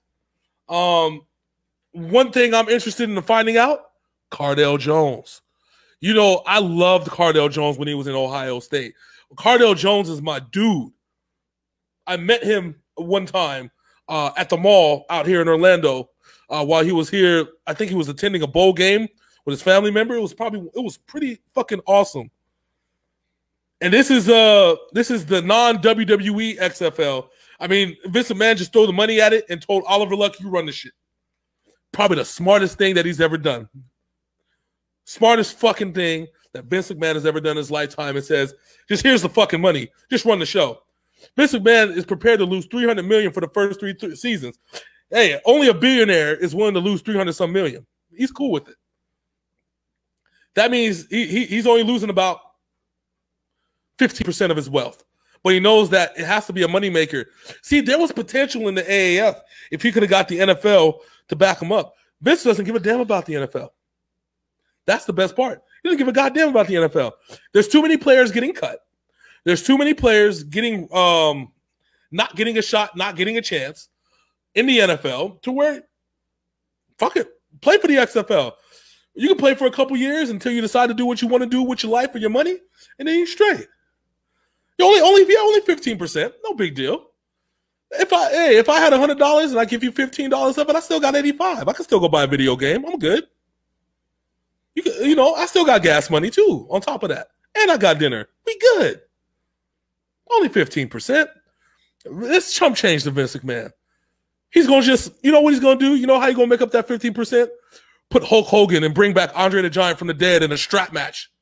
one thing I'm interested in finding out: Cardale Jones. You know, I loved Cardale Jones when he was in Ohio State. Cardale Jones is my dude. I met him one time at the mall out here in Orlando while he was here. I think he was attending a bowl game with his family member. It was pretty fucking awesome. And this is the non-WWE XFL. I mean, Vince McMahon just threw the money at it and told Oliver Luck, "You run the shit." Probably the smartest thing that he's ever done. Smartest fucking thing that Vince McMahon has ever done in his lifetime. It says, just here's the fucking money. Just run the show. Vince McMahon is prepared to lose $300 million for the first three seasons. Hey, only a billionaire is willing to lose 300-some million. He's cool with it. That means he's only losing about 15% of his wealth. But he knows that it has to be a moneymaker. See, there was potential in the AAF if he could have got the NFL to back him up. Vince doesn't give a damn about the NFL. That's the best part. He doesn't give a goddamn about the NFL. There's too many players getting cut. There's too many players getting not getting a shot, not getting a chance in the NFL to where, fuck it, play for the XFL. You can play for a couple years until you decide to do what you want to do with your life or your money, and then you're straight. You're only 15%, no big deal. If I had $100 and I give you $15 of it, I still got $85. I can still go buy a video game. I'm good. You know, I still got gas money too on top of that. And I got dinner. We good. Only 15%. This chump change to Vince McMahon. He's going to just, you know what he's going to do? You know how he's going to make up that 15%? Put Hulk Hogan and bring back Andre the Giant from the dead in a strap match.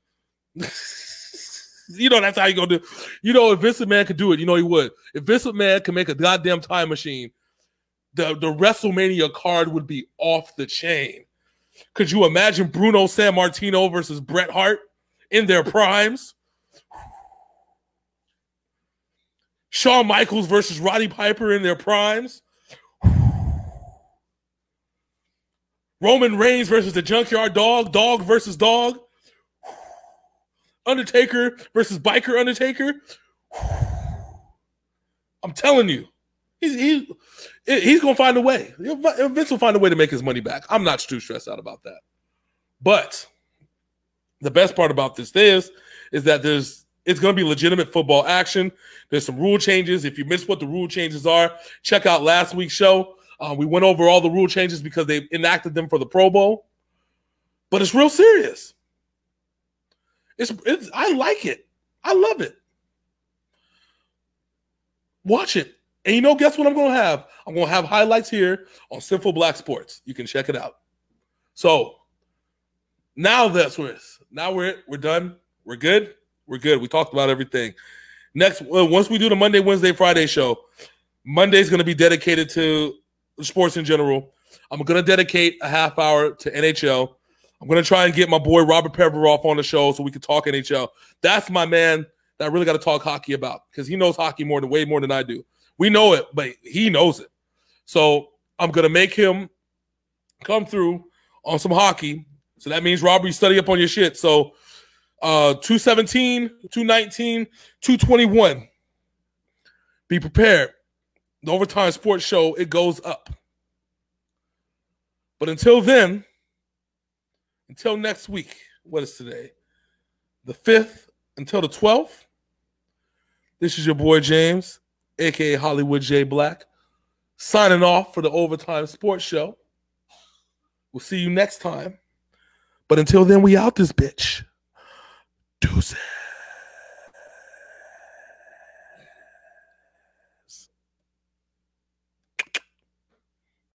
You know, that's how you're going to do. You know, if Vince McMahon could do it, you know he would. If Vince McMahon could make a goddamn time machine, the WrestleMania card would be off the chain. Could you imagine Bruno Sammartino versus Bret Hart in their primes? Shawn Michaels versus Roddy Piper in their primes? Roman Reigns versus the Junkyard Dog, Dog versus Dog? Undertaker versus Biker Undertaker. I'm telling you, he's gonna find a way. Vince will find a way to make his money back. I'm not too stressed out about that. But the best part about this is that it's gonna be legitimate football action. There's some rule changes. If you missed what the rule changes are, check out last week's show. We went over all the rule changes because they enacted them for the Pro Bowl. But it's real serious. I like it. I love it. Watch it. And guess what I'm going to have? I'm going to have highlights here on Sinful Black Sports. You can check it out. So now we're done. We're good. We're good. We talked about everything. Once we do the Monday, Wednesday, Friday show, Monday's going to be dedicated to sports in general. I'm going to dedicate a half hour to NHL. I'm going to try and get my boy Robert Peveroff on the show so we can talk NHL. That's my man that I really got to talk hockey about because he knows hockey way more than I do. We know it, but he knows it. So I'm going to make him come through on some hockey. So that means, Robert, you study up on your shit. So 217, 219, 221. Be prepared. The Overtime Sports Show, it goes up. But until then, until next week, what is today? The 5th until the 12th. This is your boy James, a.k.a. Hollywood J. Black, signing off for the Overtime Sports Show. We'll see you next time. But until then, we out this bitch. Deuces.